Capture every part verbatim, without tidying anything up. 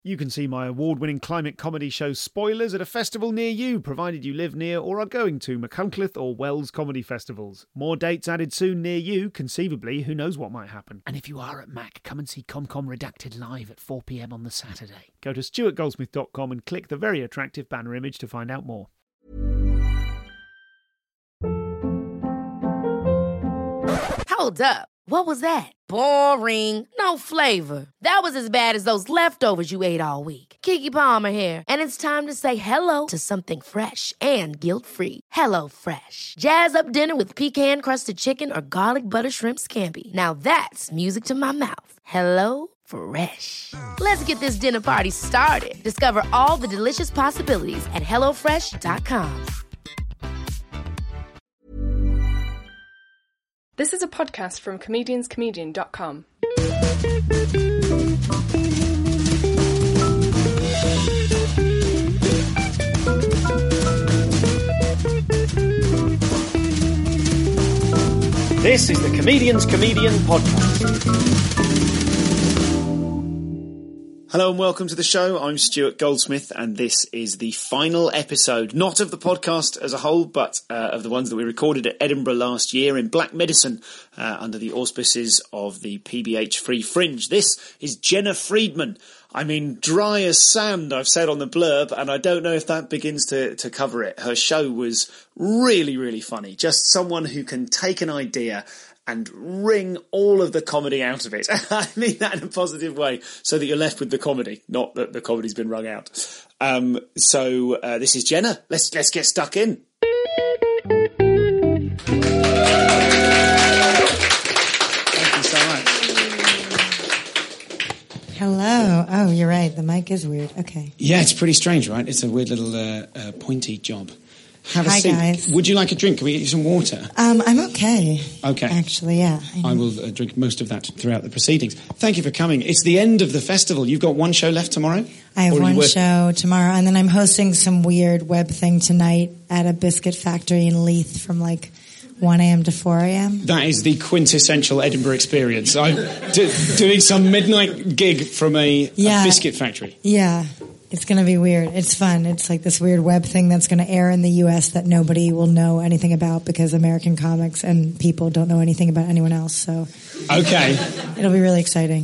You can see my award-winning climate comedy show Spoilers at a festival near you, provided you live near or are going to Machynlleth or Wells comedy festivals. More dates added soon near you, conceivably, who knows what might happen. And if you are at Mac, come and see ComCom Redacted live at four p.m. on the Saturday. Go to stuart goldsmith dot com and click the very attractive banner image to find out more. Hold up. What was that? Boring. No flavor. That was as bad as those leftovers you ate all week. Keke Palmer here. And it's time to say hello to something fresh and guilt-free. Hello Fresh. Jazz up dinner with pecan-crusted chicken or garlic butter shrimp scampi. Now that's music to my mouth. Hello Fresh. Let's get this dinner party started. Discover all the delicious possibilities at hello fresh dot com. This is a podcast from comedians comedian dot com. This is the Comedians Comedian Podcast. Hello and welcome to the show. I'm Stuart Goldsmith and this is the final episode, not of the podcast as a whole, but uh, of the ones that we recorded at Edinburgh last year in Black Medicine uh, under the auspices of the P B H Free Fringe. This is Jenna Friedman. I mean, dry as sand, I've said on the blurb, and I don't know if that begins to, to cover it. Her show was really, really funny. Just someone who can take an idea and wring all of the comedy out of it. I mean that in a positive way, so that you're left with the comedy, not that the comedy's been wrung out. Um, so uh, this is Jenna. Let's let's get stuck in. Thank you so much. Hello. Oh, you're right. The mic is weird. Okay. Yeah, it's pretty strange, right? It's a weird little uh, uh, pointy job. Have Hi, a seat. guys. Would you like a drink? Can we get you some water? Um, I'm okay. Okay. Actually, yeah. I will uh, drink most of that throughout the proceedings. Thank you for coming. It's the end of the festival. You've got one show left tomorrow? I have Or one you work- show tomorrow, and then I'm hosting some weird web thing tonight at a biscuit factory in Leith from like one a.m. to four a.m. That is the quintessential Edinburgh experience. I'm do, doing some midnight gig from a, Yeah. a biscuit factory. Yeah. It's going to be weird. It's fun. It's like this weird web thing that's going to air in the U S that nobody will know anything about because American comics and people don't know anything about anyone else. So Okay. it'll be really exciting.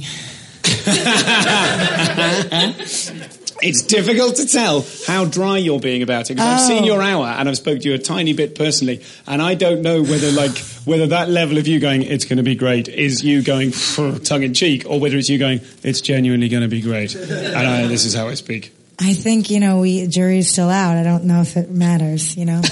It's difficult to tell how dry you're being about it because I've Oh. seen your hour and I've spoke to you a tiny bit personally, and I don't know whether like whether that level of you going it's going to be great is you going tongue in cheek, or whether it's you going it's genuinely going to be great. And I, this is how I speak. I think, you know, we jury's still out. I don't know if it matters, you know.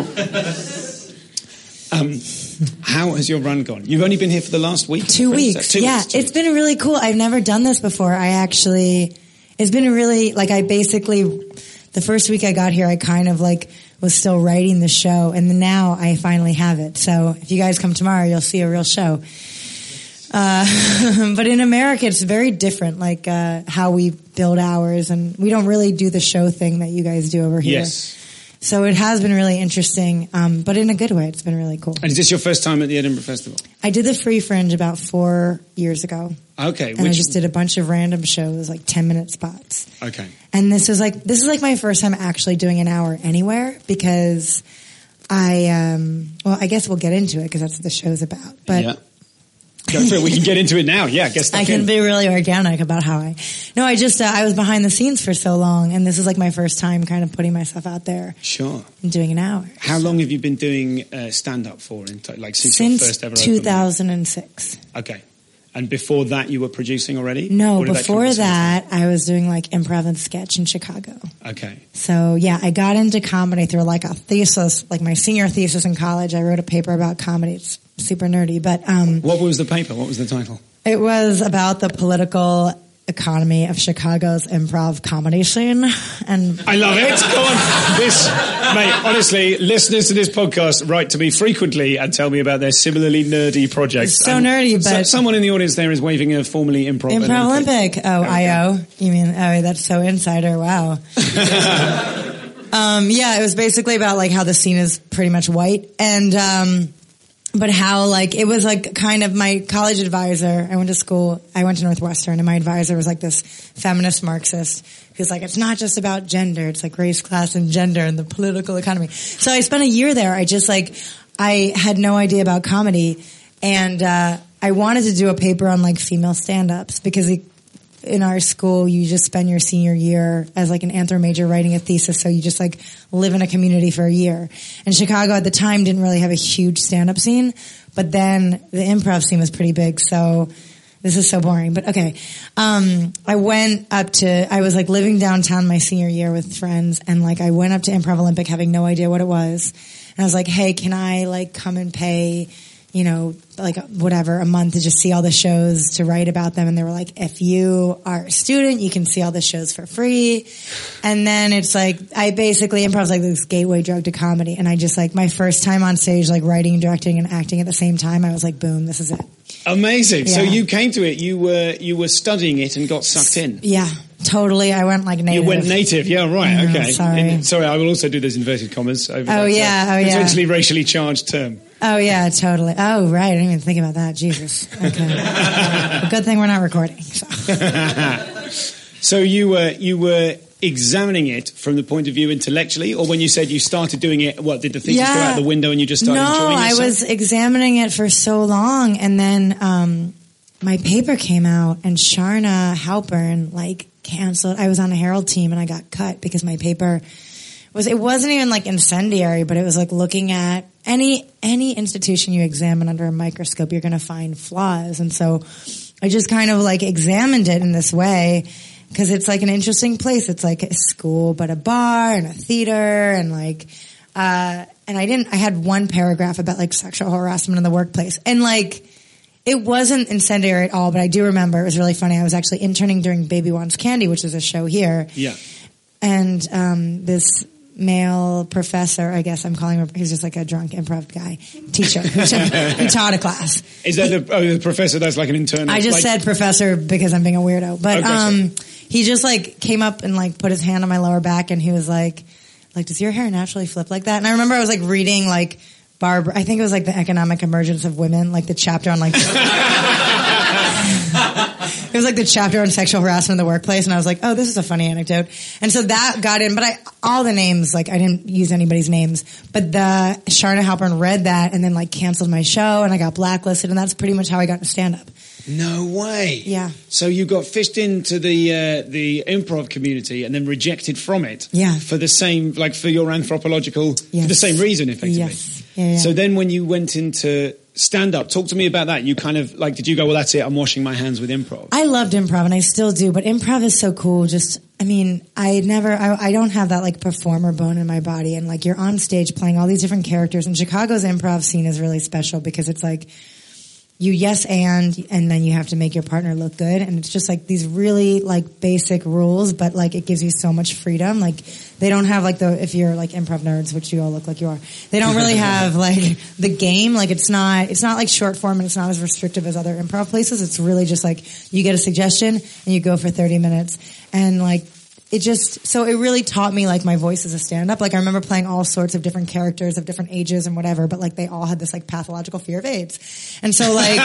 um, how has your run gone? You've only been here for the last week. Two right? weeks. Two yeah, weeks, two it's been really cool. I've never done this before. I actually, it's been really, like I basically, the first week I got here, I kind of like was still writing the show, and then now I finally have it. So if you guys come tomorrow, you'll see a real show. Uh, but in America, it's very different, like, uh, how we build hours, and we don't really do the show thing that you guys do over here. Yes. So it has been really interesting, um, but in a good way. It's been really cool. And is this your first time at the Edinburgh Festival? I did the Free Fringe about four years ago. Okay. And I just did a bunch of random shows, like ten minute spots. Okay. And this was like, this is like my first time actually doing an hour anywhere, because I, um, well, I guess we'll get into it because that's what the show's about. But yeah. Go for it. We can get into it now. Yeah, I guess I can in. be really organic about how I, no, I just, uh, I was behind the scenes for so long, and this is like my first time kind of putting myself out there. Sure. And doing an hour. How long have you been doing uh, stand-up for? In t- like since, Since your first ever two thousand six. open? Okay. And before that you were producing already? No, Or did before come that, I was doing like improv and sketch in Chicago. Okay. So yeah, I got into comedy through like a thesis, like my senior thesis in college. I wrote a paper about comedy. It's super nerdy, but um, What was the paper? What was the title? it was about the political economy of Chicago's improv comedy scene. And I love it. Go on. This, mate, honestly, listeners to this podcast write to me frequently and tell me about their similarly nerdy projects. It's so And nerdy, so- but- someone in the audience there is waving a formerly improv, Improv Olympic. Oh, I O. You mean, oh, that's so insider. Wow. um, yeah, it was basically about like how the scene is pretty much white. And, um, but how like it was like kind of my college advisor. I went to school. I went to Northwestern, and my advisor was like this feminist Marxist who's like, it's not just about gender. It's like race, class, and gender and the political economy. So I spent a year there. I just like I had no idea about comedy, and uh, I wanted to do a paper on like female stand-ups because it, in our school, you just spend your senior year as like an anthro major writing a thesis. So you just like live in a community for a year. And Chicago at the time didn't really have a huge stand-up scene, but then the improv scene was pretty big. So this is so boring, but okay. Um, I went up to, I was like living downtown my senior year with friends, and like I went up to Improv Olympic having no idea what it was. And I was like, hey, can I like come and pay, you know, like whatever, a month to just see all the shows, to write about them. And they were like, if you are a student, you can see all the shows for free. And then it's like, I basically, improv's like this gateway drug to comedy. And I just like, my first time on stage, like writing, directing, and acting at the same time, I was like, boom, this is it. Amazing. Yeah. So you came to it, you were, you were studying it and got sucked in. Yeah. Totally. I went like native. You went native. Yeah, right. Oh, okay. sorry. In, sorry, I will also do those inverted commas. Over Oh, that, yeah. uh, Oh, yeah. Potentially racially charged term. Oh, yeah, totally. Oh, right. I didn't even think about that. Jesus. Okay. Well, good thing we're not recording. So, so you were, you were examining it from the point of view intellectually, or when you said you started doing it, what, did the thesis yeah. go out the window and you just started no, enjoying yourself? No, I was examining it for so long, and then um, my paper came out, and Sharna Halpern, like, canceled. I was on a Herald team, and I got cut because my paper was, it wasn't even like incendiary, but it was like looking at any any institution you examine under a microscope, you're going to find flaws. And so I just kind of like examined it in this way, because it's like an interesting place. It's like a school, but a bar and a theater, and like, uh, and I didn't, I had one paragraph about like sexual harassment in the workplace, and like, it wasn't incendiary at all, but I do remember it was really funny. I was actually interning during Baby Wants Candy, which is a show here. Yeah. And um, this male professor, I guess I'm calling him, he's just like a drunk improv guy, teacher, who, who taught a class. Is that the, oh, the professor that's like an internal? I just like, said professor because I'm being a weirdo. But okay, um, he just like came up and like put his hand on my lower back, and he was like, like, does your hair naturally flip like that? And I remember I was like reading like Barbara, I think it was like the economic emergence of women, like the chapter on like, it was like the chapter on sexual harassment in the workplace. And I was like, oh, this is a funny anecdote. And so that got in, but I, all the names, like I didn't use anybody's names, but the Sharna Halpern read that and then like canceled my show, and I got blacklisted, and that's pretty much how I got into stand up. No way. Yeah. So you got fished into the uh, the improv community and then rejected from it. Yeah. For the same, like for your anthropological, Yes. for the same reason, effectively. Yes. Yeah, yeah. So then when you went into stand up, talk to me about that. You kind of like, did you go, well, that's it, I'm washing my hands with improv? I loved improv, and I still do, but improv is so cool. Just, I mean, I never, I, I don't have that like performer bone in my body, and like you're on stage playing all these different characters, and Chicago's improv scene is really special because it's like, you yes and, and then you have to make your partner look good. And it's just like these really like basic rules, but like it gives you so much freedom. Like they don't have like the, if you're like improv nerds, which you all look like you are, they don't really have like the game. Like it's not, it's not like short form, and it's not as restrictive as other improv places. It's really just like you get a suggestion and you go for thirty minutes. And like, it just, so it really taught me like my voice as a stand-up. Like I remember playing all sorts of different characters of different ages and whatever, but like they all had this like pathological fear of AIDS. And so like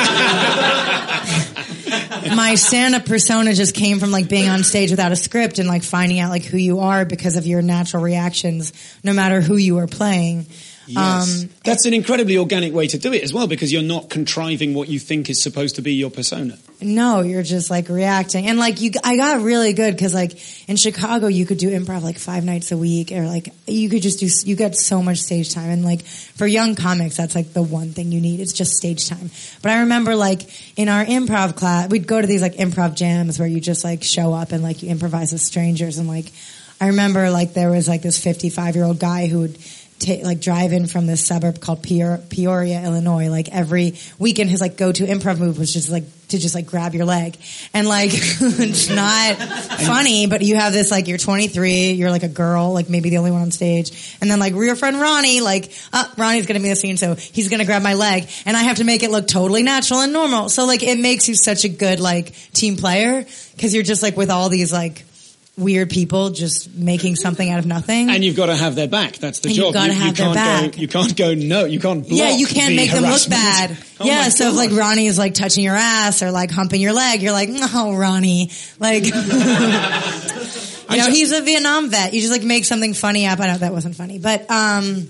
my stand-up persona just came from like being on stage without a script and like finding out like who you are because of your natural reactions, no matter who you are playing. Yes. Um, That's an incredibly organic way to do it as well, because you're not contriving what you think is supposed to be your persona. No, you're just like reacting. And like you, I got really good because like in Chicago you could do improv like five nights a week, or like you could just do, you get so much stage time. And like for young comics, that's like the one thing you need. It's just stage time. But I remember like in our improv class, we'd go to these like improv jams where you just like show up and like you improvise with strangers. And like, I remember like there was like this fifty-five year old guy who would Ta- like drive in from this suburb called Peor- Peoria, Illinois. Like every weekend, his like go-to improv move was just like to just like grab your leg, and like it's not funny, but you have this like you're twenty-three, you're like a girl, like maybe the only one on stage, and then like your friend Ronnie, like uh, Ronnie's gonna be in the scene, so he's gonna grab my leg, and I have to make it look totally natural and normal. So like it makes you such a good like team player because you're just like with all these like weird people just making something out of nothing. And you've got to have their back. That's the and job. You've got to you, have you their back. Go, you can't go, no, you can't block Yeah, you can't the make them look harassment. bad. Oh yeah, so if like Ronnie is like touching your ass or like humping your leg, you're like, no, Ronnie. Like, you know, he's a Vietnam vet. You just like make something funny up. I know that wasn't funny, but, um,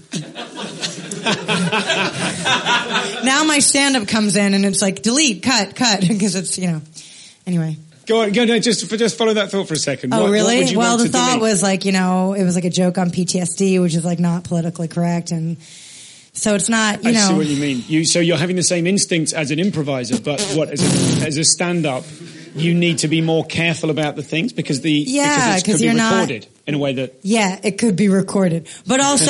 now my stand-up comes in and it's like, delete, cut, cut, because it's, you know, anyway. Go on, go, no, just, just follow that thought for a second. Oh, what, really? What would you well, want the to thought delete? was like, you know, it was like a joke on P T S D, which is like not politically correct. And so it's not, you I know. see what you mean. You, so you're having the same instincts as an improviser, but what, as a, as a stand-up, you need to be more careful about the things because the, yeah, because it could be you're recorded not, in a way that. Yeah, it could be recorded. But also,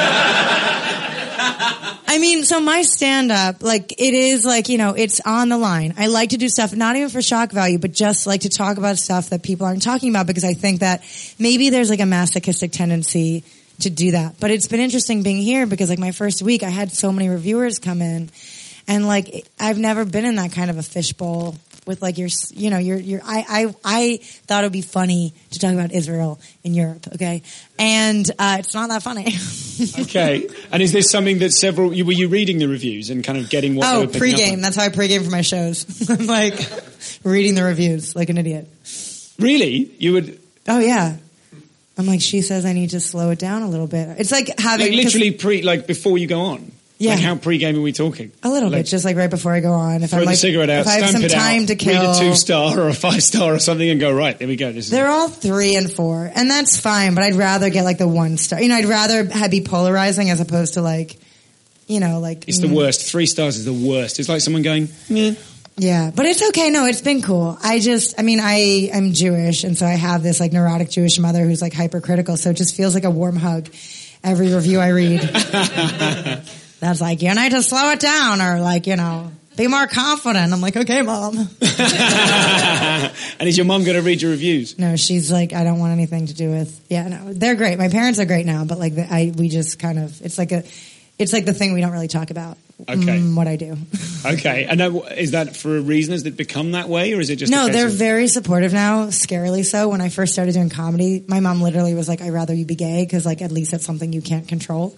I mean, so my stand-up, like, it is like, you know, it's on the line. I like to do stuff, not even for shock value, but just like to talk about stuff that people aren't talking about because I think that maybe there's like a masochistic tendency to do that. But it's been interesting being here because like my first week, I had so many reviewers come in and like, I've never been in that kind of a fishbowl with like your, you know, your, your, I, I, I thought it would be funny to talk about Israel in Europe, okay? And, uh, it's not that funny. Okay. And is this something that several, you, were you reading the reviews and kind of getting what Oh, they were picking up pregame. on? That's how I pregame for my shows. I'm like, reading the reviews like an idiot. Really? You would? Oh, yeah. I'm like, she says I need to slow it down a little bit. It's like having... Like literally pre, like before you go on? Yeah. Like how pre-game are we talking? A little like, bit, just like right before I go on. If throw I'm the like, cigarette out, if I have stamp some it time out, to kill... read a two-star or a five-star or something and go, right, there we go. This is They're all three and four, and that's fine, but I'd rather get like the one star. You know, I'd rather have, be polarizing as opposed to like, you know, like... It's the mm. worst. Three stars is the worst. It's like someone going, meh. Yeah, but it's okay. No, it's been cool. I just, I mean, I am Jewish, and so I have this like neurotic Jewish mother who's like hypercritical, so it just feels like a warm hug every review I read. That's like, you need to slow it down, or like, you know, be more confident. I'm like, okay, Mom. And is your mom going to read your reviews? No, she's like, I don't want anything to do with, yeah, no, they're great. My parents are great now, but like, the, I, we just kind of, it's like a, it's like the thing we don't really talk about. Okay. Mm, what I do. Okay. And that, is that for a reason? Has it become that way, or is it just No, a case they're of- very supportive now, scarily so. When I first started doing comedy, my mom literally was like, I'd rather you be gay because like at least that's something you can't control.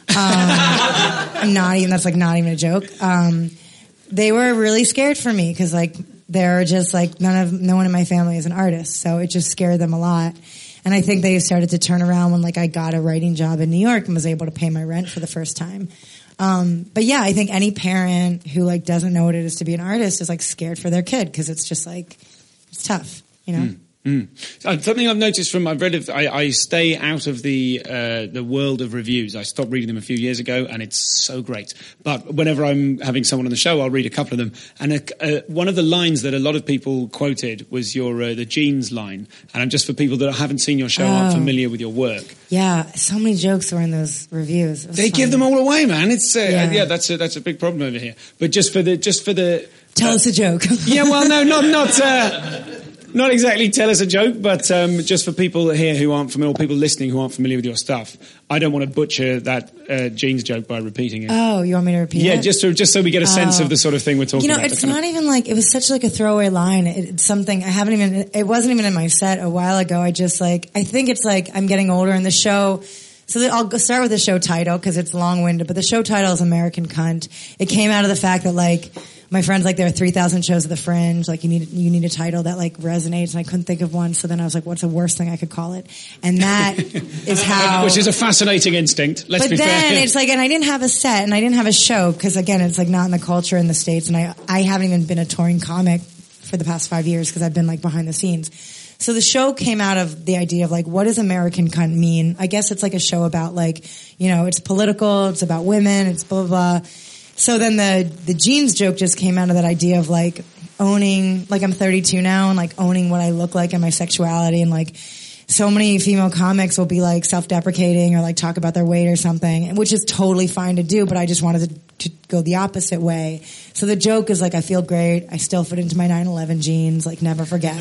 Um, not even, that's like not even a joke. Um, they were really scared for me because like they're just like none of, no one in my family is an artist. So it just scared them a lot. And I think they started to turn around when like I got a writing job in New York and was able to pay my rent for the first time. Um, but yeah, I think any parent who like doesn't know what it is to be an artist is like scared for their kid because it's just like, it's tough, you know? Mm. Mm. So, something I've noticed from I've read, of, I, I stay out of the uh, the world of reviews. I stopped reading them a few years ago, and it's so great. But whenever I'm having someone on the show, I'll read a couple of them. And a, uh, one of the lines that a lot of people quoted was your uh, the jeans line. And I'm just for people that haven't seen your show, aren't Oh. familiar with your work. Yeah, so many jokes were in those reviews. It was They give fun. them all away, man. It's uh, Yeah. yeah. that's a, that's a big problem over here. But just for the just for the Tell uh, us a joke. yeah, well, no, not not. Uh, Not exactly tell us a joke, but um, just for people here who aren't familiar, or people listening who aren't familiar with your stuff, I don't want to butcher that uh, jeans joke by repeating it. Oh, you want me to repeat yeah, it? just so just so we get a sense Oh. of the sort of thing we're talking You know, about. it's The kind not of- even like, it was such like a throwaway line. It, it's something I haven't even, it wasn't even in my set a while ago. I just like, I think it's like I'm getting older in the show. So that I'll go start with the show title because it's long-winded, but the show title is American Cunt. It came out of the fact that like, my friends, like, there are three thousand shows of the Fringe. Like, you need, you need a title that, like, resonates. And I couldn't think of one. So then I was like, what's the worst thing I could call it? And that is how. Which is a fascinating instinct, let's But be then fair. it's like, and I didn't have a set and I didn't have a show because, again, it's like not in the culture in the States. And I, I haven't even been a touring comic for the past five years because I've been, like, behind the scenes. So the show came out of the idea of like, what does American Cunt mean? I guess it's like a show about like, you know, it's political, it's about women, it's blah, blah, blah. So then the, the jeans joke just came out of that idea of like owning, like I'm thirty-two now and like owning what I look like and my sexuality and like so many female comics will be like self-deprecating or like talk about their weight or something, which is totally fine to do, but I just wanted to, to go the opposite way. So the joke is like, I feel great. I still fit into my nine eleven jeans, like never forget.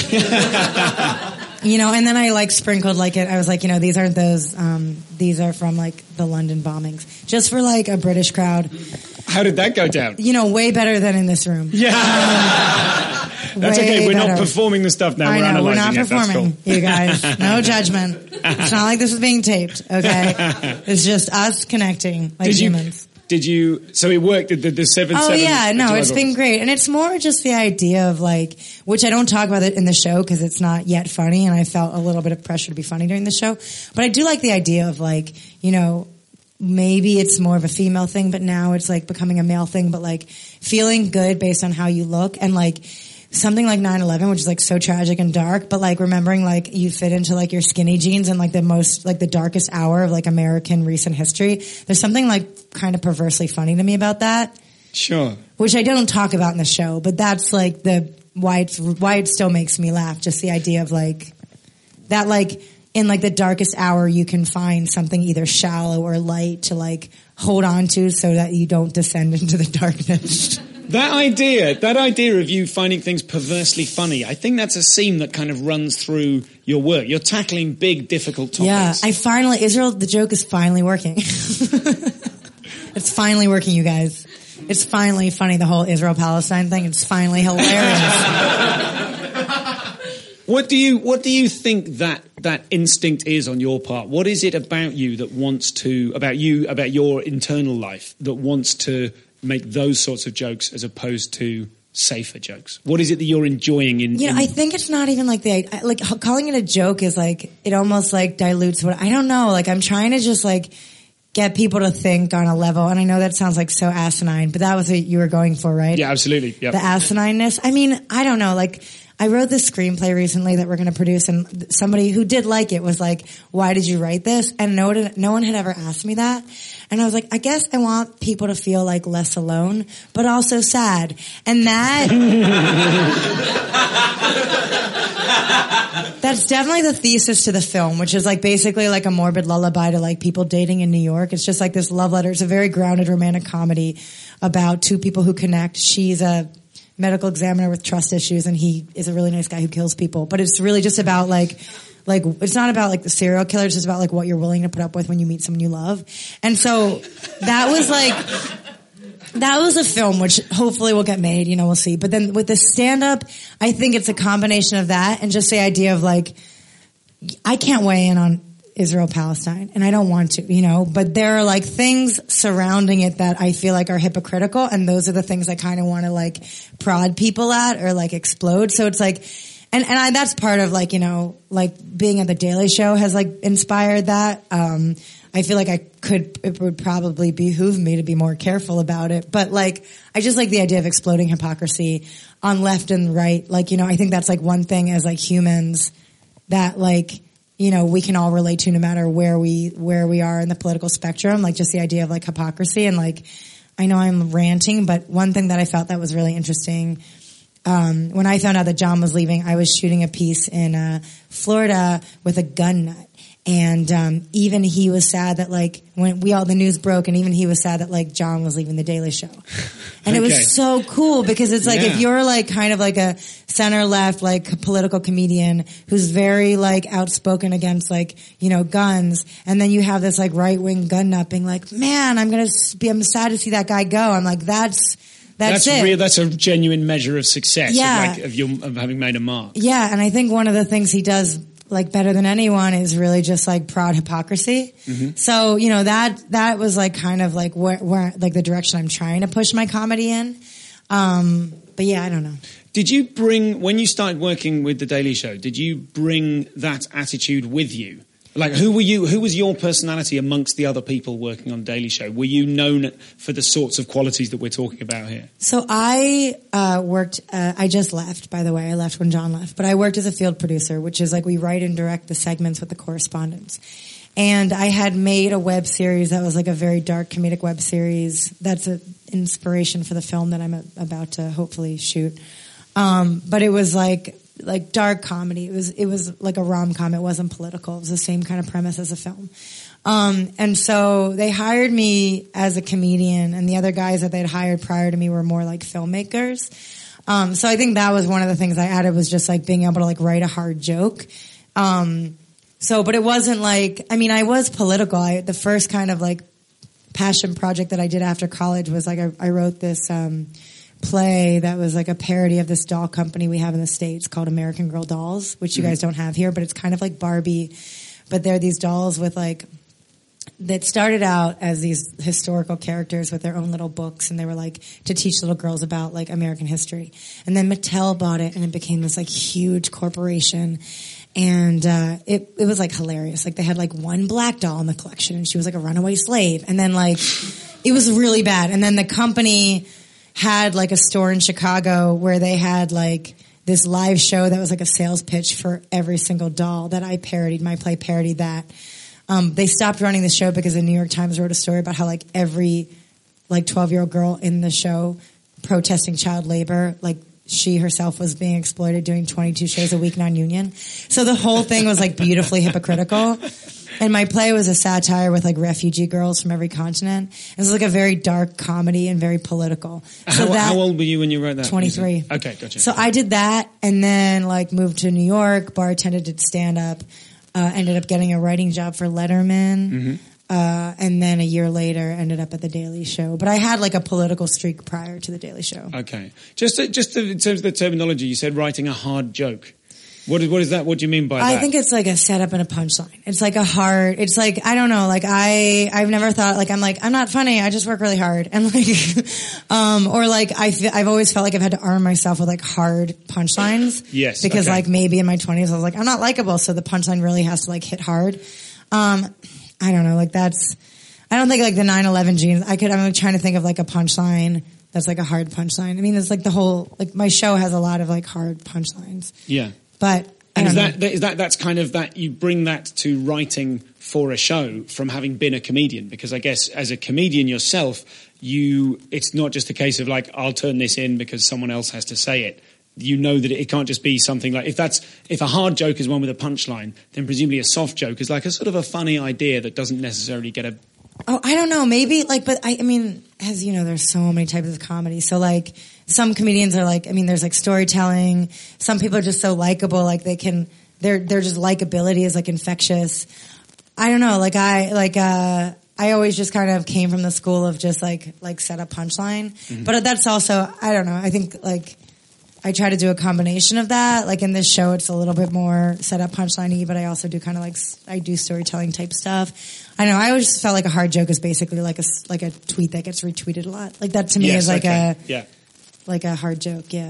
You know, and then I like sprinkled like it. I was like, you know, these aren't those, um, these are from like the London bombings. Just for like a British crowd. How did that go down? You know, way better than in this room. Yeah. Um, That's Way okay. We're better. not performing the stuff now. I we're know, we're not analysing it. That's performing, cool. you guys. No judgment. It's not like this is being taped, okay? It's just us connecting like Did you, humans. did you, so it worked, the, the seven Oh seven, yeah, no, enjoyable. it's been great. And it's more just the idea of like, which I don't talk about it in the show because it's not yet funny and I felt a little bit of pressure to be funny during the show. But I do like the idea of like, you know, maybe it's more of a female thing, but now it's like becoming a male thing, but like feeling good based on how you look and like something like nine eleven, which is like so tragic and dark, but like remembering like you fit into like your skinny jeans and like the most, like the darkest hour of like American recent history. There's something like kind of perversely funny to me about that. Sure. Which I don't talk about in the show, but that's like the, why it's, why it still makes me laugh. Just the idea of like, that like, in like the darkest hour, you can find something either shallow or light to like hold on to so that you don't descend into the darkness. That idea, that idea of you finding things perversely funny, I think that's a seam that kind of runs through your work. You're tackling big, difficult topics. Yeah, I finally, Israel, the joke is finally working. It's finally working, you guys. It's finally funny, the whole Israel-Palestine thing. It's finally hilarious. What do you what do you think that that instinct is on your part? What is it about you that wants to about you about your internal life that wants to make those sorts of jokes as opposed to safer jokes? What is it that you're enjoying in? You know, in I think it's not even like the like calling it a joke is like it almost like dilutes what I don't know. Like I'm trying to just like get people to think on a level, and I know that sounds like so asinine, but that was what you were going for, right? Yeah, absolutely. Yep. The asinineness. I mean, I don't know, like. I wrote this screenplay recently that we're going to produce, and somebody who did like it was like, why did you write this? And no one, no one had ever asked me that. And I was like, I guess I want people to feel like less alone, but also sad. And that, that's definitely the thesis to the film, which is like basically like a morbid lullaby to like people dating in New York. It's just like this love letter. It's a very grounded romantic comedy about two people who connect. She's a medical examiner with trust issues, and he is a really nice guy who kills people. But it's really just about like, like it's not about like the serial killer. It's just about like what you're willing to put up with when you meet someone you love. And so that was like, that was a film which hopefully will get made. You know, we'll see. But then with the stand up, I think it's a combination of that and just the idea of like, I can't weigh in on Israel-Palestine, and I don't want to, you know, but there are like things surrounding it that I feel like are hypocritical, and those are the things I kind of want to like prod people at or like explode. So it's like, and, and I, that's part of like, you know, like being at the Daily Show has like inspired that. Um, I feel like I could, it would probably behoove me to be more careful about it, but like, I just like the idea of exploding hypocrisy on left and right. Like, you know, I think that's like one thing as like humans that like, you know, we can all relate to no matter where we, where we are in the political spectrum, like just the idea of like hypocrisy. And like, I know I'm ranting, but one thing that I felt that was really interesting, um, when I found out that John was leaving, I was shooting a piece in, uh, Florida with a gun nut. And, um, even he was sad that like, when we all, the news broke, and even he was sad that like John was leaving the Daily Show. And okay. It was so cool because it's like, yeah. If you're like kind of like a center left, like political comedian who's very like outspoken against like, you know, guns. And then you have this like right wing gun nut being like, man, I'm going to be, I'm sad to see that guy go. I'm like, that's, That's, that's it. real. That's a genuine measure of success. Yeah. Of, like, of, your, of having made a mark. Yeah. And I think one of the things he does like better than anyone is really just like proud hypocrisy. Mm-hmm. So, you know, that, that was like kind of like where, where, like the direction I'm trying to push my comedy in. Um, but yeah, I don't know. Did you bring, when you started working with The Daily Show, did you bring that attitude with you? Like, who were you, who was your personality amongst the other people working on Daily Show? Were you known for the sorts of qualities that we're talking about here? So I, uh, worked, uh, I just left, by the way. I left when John left. But I worked as a field producer, which is like we write and direct the segments with the correspondents. And I had made a web series that was like a very dark comedic web series. That's an inspiration for the film that I'm a, about to hopefully shoot. Um, but it was like, like dark comedy. It was, it was like a rom-com. It wasn't political. It was the same kind of premise as a film. Um, and so they hired me as a comedian, and the other guys that they'd hired prior to me were more like filmmakers. Um, so I think that was one of the things I added was just like being able to like write a hard joke. Um, so, but it wasn't like, I mean, I was political. I, the first kind of like passion project that I did after college was like I, I wrote this, um, play that was like a parody of this doll company we have in the States called American Girl Dolls, which you mm-hmm. guys don't have here, but it's kind of like Barbie. But they're these dolls with like, that started out as these historical characters with their own little books, and they were like to teach little girls about like American history. And then Mattel bought it, and it became this like huge corporation. And uh it it was like hilarious. Like they had like one black doll in the collection, and she was like a runaway slave. And then like it was really bad. And then the company had like a store in Chicago where they had like this live show that was like a sales pitch for every single doll that I parodied. My play parodied that. Um, they stopped running the show because the New York Times wrote a story about how like every like twelve year old girl in the show protesting child labor, like she herself was being exploited doing twenty-two shows a week non-union. So the whole thing was like beautifully hypocritical. And my play was a satire with like refugee girls from every continent. It was like a very dark comedy and very political. So how, that, how old were you when you wrote that? twenty-three. Okay, gotcha. So I did that and then like moved to New York, bartended, did stand up. Uh, ended up getting a writing job for Letterman, mm-hmm. uh, and then a year later ended up at The Daily Show. But I had like a political streak prior to The Daily Show. Okay. Just to, just to, in terms of the terminology, you said writing a hard joke. What is, what is that? What do you mean by I that? I think it's like a setup and a punchline. It's like a hard, it's like, I don't know, like I, I've never thought, like I'm like, I'm not funny, I just work really hard. And like, um, or like I feel, I've always felt like I've had to arm myself with like hard punchlines. Yes. Because okay. like maybe in my twenties I was like, I'm not likable, so the punchline really has to like hit hard. Um, I don't know, like that's, I don't think like the nine eleven genes, I could, I'm like trying to think of like a punchline that's like a hard punchline. I mean, it's like the whole, like my show has a lot of like hard punchlines. Yeah. But and is that, is that that's kind of that you bring that to writing for a show from having been a comedian? Because I guess as a comedian yourself, you it's not just a case of like I'll turn this in because someone else has to say it. You know that it can't just be something like if that's if a hard joke is one with a punchline, then presumably a soft joke is like a sort of a funny idea that doesn't necessarily get a. Oh, I don't know. Maybe like, but I, I mean, as you know, there's so many types of comedy. So like, some comedians are like, I mean, there's like storytelling. Some people are just so likable, like they can, they're, they're just likability is like infectious. I don't know. Like I, like, uh, I always just kind of came from the school of just like, like set up punchline. Mm-hmm. But that's also, I don't know. I think like, I try to do a combination of that. Like in this show, it's a little bit more set up punchline-y, but I also do kind of like, I do storytelling type stuff. I know, I always just felt like a hard joke is basically like a, like a tweet that gets retweeted a lot. Like that to me yes, is like okay. a, yeah. like a hard joke, yeah.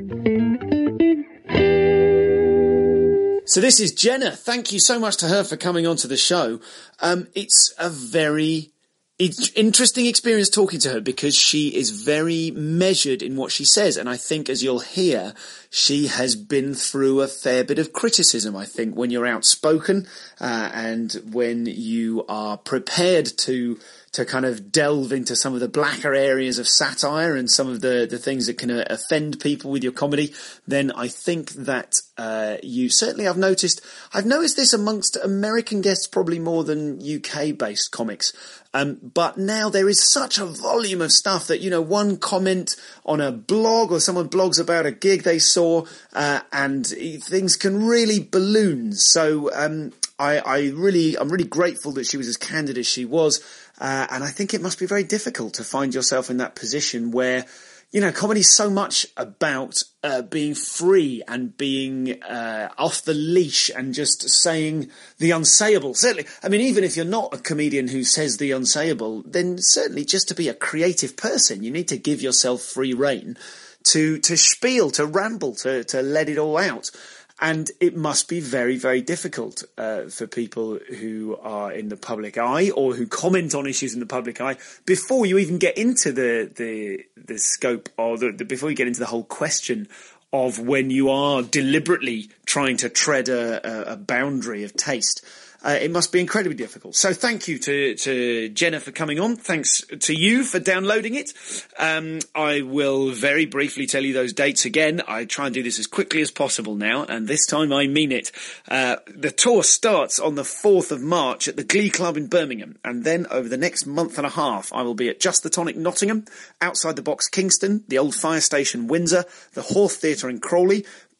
So this is Jenna. Thank you so much to her for coming onto the show. Um, it's a very It's interesting experience talking to her because she is very measured in what she says. And I think, as you'll hear, she has been through a fair bit of criticism. I think when you're outspoken uh, and when you are prepared to to kind of delve into some of the blacker areas of satire and some of the, the things that can uh, offend people with your comedy, then I think that uh, you certainly, I've noticed, I've noticed this amongst American guests probably more than U K-based comics. Um, but now there is such a volume of stuff that, you know, one comment on a blog or someone blogs about a gig they saw, uh, and things can really balloon. So, um, I, I really, I'm really grateful that she was as candid as she was. Uh, and I think it must be very difficult to find yourself in that position where, you know, comedy is so much about uh, being free and being uh, off the leash and just saying the unsayable. Certainly, I mean, even if you're not a comedian who says the unsayable, then certainly just to be a creative person, you need to give yourself free rein to to spiel, to ramble, to to let it all out. And it must be very, very difficult uh, for people who are in the public eye or who comment on issues in the public eye before you even get into the the, the scope or the, the, before you get into the whole question of when you are deliberately trying to tread a, a boundary of taste. Uh, it must be incredibly difficult. So thank you to, to Jenna for coming on. Thanks to you for downloading it. Um, I will very briefly tell you those dates again. I try and do this as quickly as possible now, and this time I mean it. Uh, the tour starts on the fourth of March at the Glee Club in Birmingham, and then over the next month and a half, I will be at Just the Tonic Nottingham, Outside the Box Kingston, the Old Fire Station Windsor, the Horth Theatre in Crawley,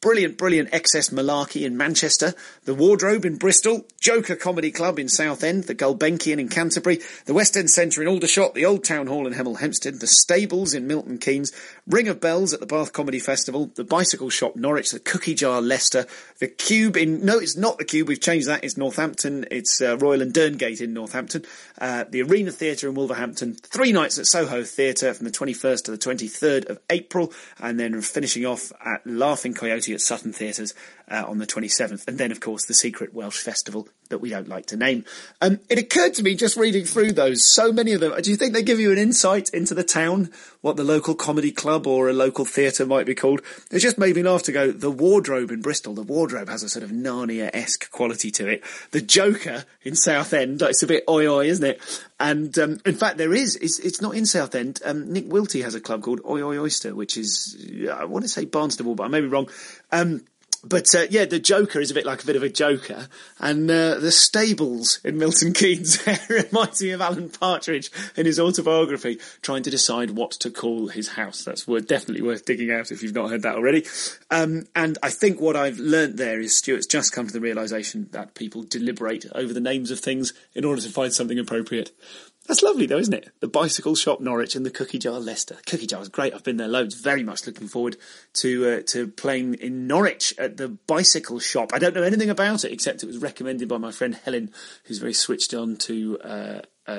brilliant, brilliant Excess Malarkey in Manchester, the Wardrobe in Bristol, Joker Comedy Club in Southend, the Gulbenkian in Canterbury, the West End Centre in Aldershot, the Old Town Hall in Hemel Hempstead, the Stables in Milton Keynes, Ring of Bells at the Bath Comedy Festival, the Bicycle Shop Norwich, the Cookie Jar Leicester, the Cube in... No, it's not the Cube, we've changed that, it's Northampton, it's uh, Royal and Derngate in Northampton, uh, the Arena Theatre in Wolverhampton, three nights at Soho Theatre from the twenty-first to the twenty-third of April, and then finishing off at Laughing Coyote at Sutton Theatres uh, on the twenty-seventh, and then of course the secret Welsh festival that we don't like to name. Um, it occurred to me just reading through those, so many of them, do you think they give you an insight into the town, what the local comedy club or a local theatre might be called? It just made me laugh to go, the Wardrobe in Bristol, the Wardrobe has a sort of Narnia-esque quality to it. The Joker in Southend, it's a bit oi oi, isn't it? And um, in fact there is, it's, it's not in Southend, um, Nick Wilty has a club called Oi Oi Oyster, which is, I want to say Barnstable, but I may be wrong. Um, But, uh, yeah, the Joker is a bit like a bit of a joker. And uh, the Stables in Milton Keynes reminds me of Alan Partridge in his autobiography, trying to decide what to call his house. That's worth, definitely worth digging out if you've not heard that already. Um, and I think what I've learnt there is Stuart's just come to the realisation that people deliberate over the names of things in order to find something appropriate. That's lovely though, isn't it? The Bicycle Shop Norwich and the Cookie Jar Leicester. Cookie Jar is great. I've been there loads. Very much looking forward to uh, to playing in Norwich at the Bicycle Shop. I don't know anything about it except it was recommended by my friend Helen, who's very switched on to uh, uh,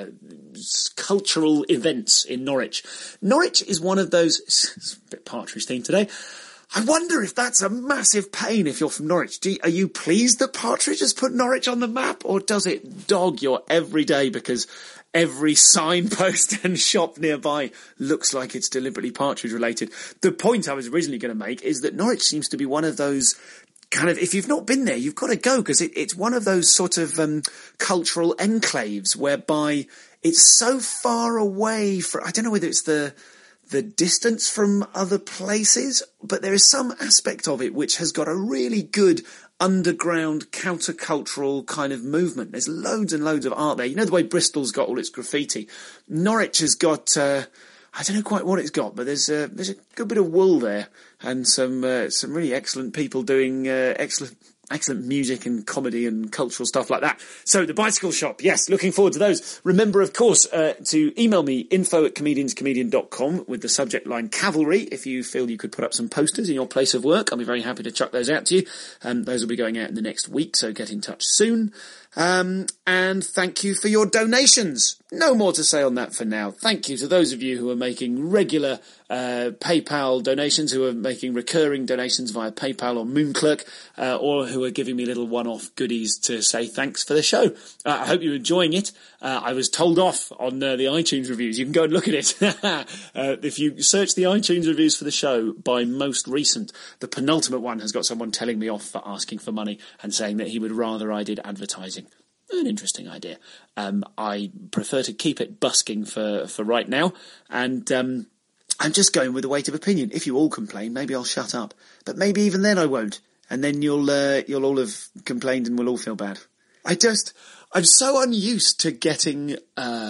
cultural events in Norwich. Norwich is one of those... It's a bit Partridge themed today. I wonder if that's a massive pain if you're from Norwich. Do you, are you pleased that Partridge has put Norwich on the map, or does it dog your everyday because every signpost and shop nearby looks like it's deliberately Partridge related? The point I was originally going to make is that Norwich seems to be one of those kind of, if you've not been there, you've got to go, because it, it's one of those sort of um, cultural enclaves whereby it's so far away from, I don't know whether it's the... the distance from other places, but there is some aspect of it which has got a really good underground countercultural kind of movement. There's loads and loads of art there. You know the way Bristol's got all its graffiti. Norwich has got, uh, I don't know quite what it's got, but there's a, there's a good bit of wool there and some uh, some really excellent people doing uh, excellent Excellent music and comedy and cultural stuff like that. So the Bicycle Shop, yes, looking forward to those. Remember, of course, uh, to email me, info at comedians comedian dot com with the subject line Cavalry, if you feel you could put up some posters in your place of work. I'll be very happy to chuck those out to you. Um, those will be going out in the next week, so get in touch soon. Um, and thank you for your donations. No more to say on that for now. Thank you to those of you who are making regular uh, PayPal donations, who are making recurring donations via PayPal or Moonclerk, uh, or who are giving me little one-off goodies to say thanks for the show. Uh, I hope you're enjoying it. Uh, I was told off on uh, the iTunes reviews. You can go and look at it. uh, if you search the iTunes reviews for the show by most recent, the penultimate one has got someone telling me off for asking for money and saying that he would rather I did advertising. An interesting idea. Um, I prefer to keep it busking for, for right now, and um, I'm just going with the weight of opinion. If you all complain, maybe I'll shut up, but maybe even then I won't, and then you'll uh, you'll all have complained and we'll all feel bad. I just I'm so unused to getting uh,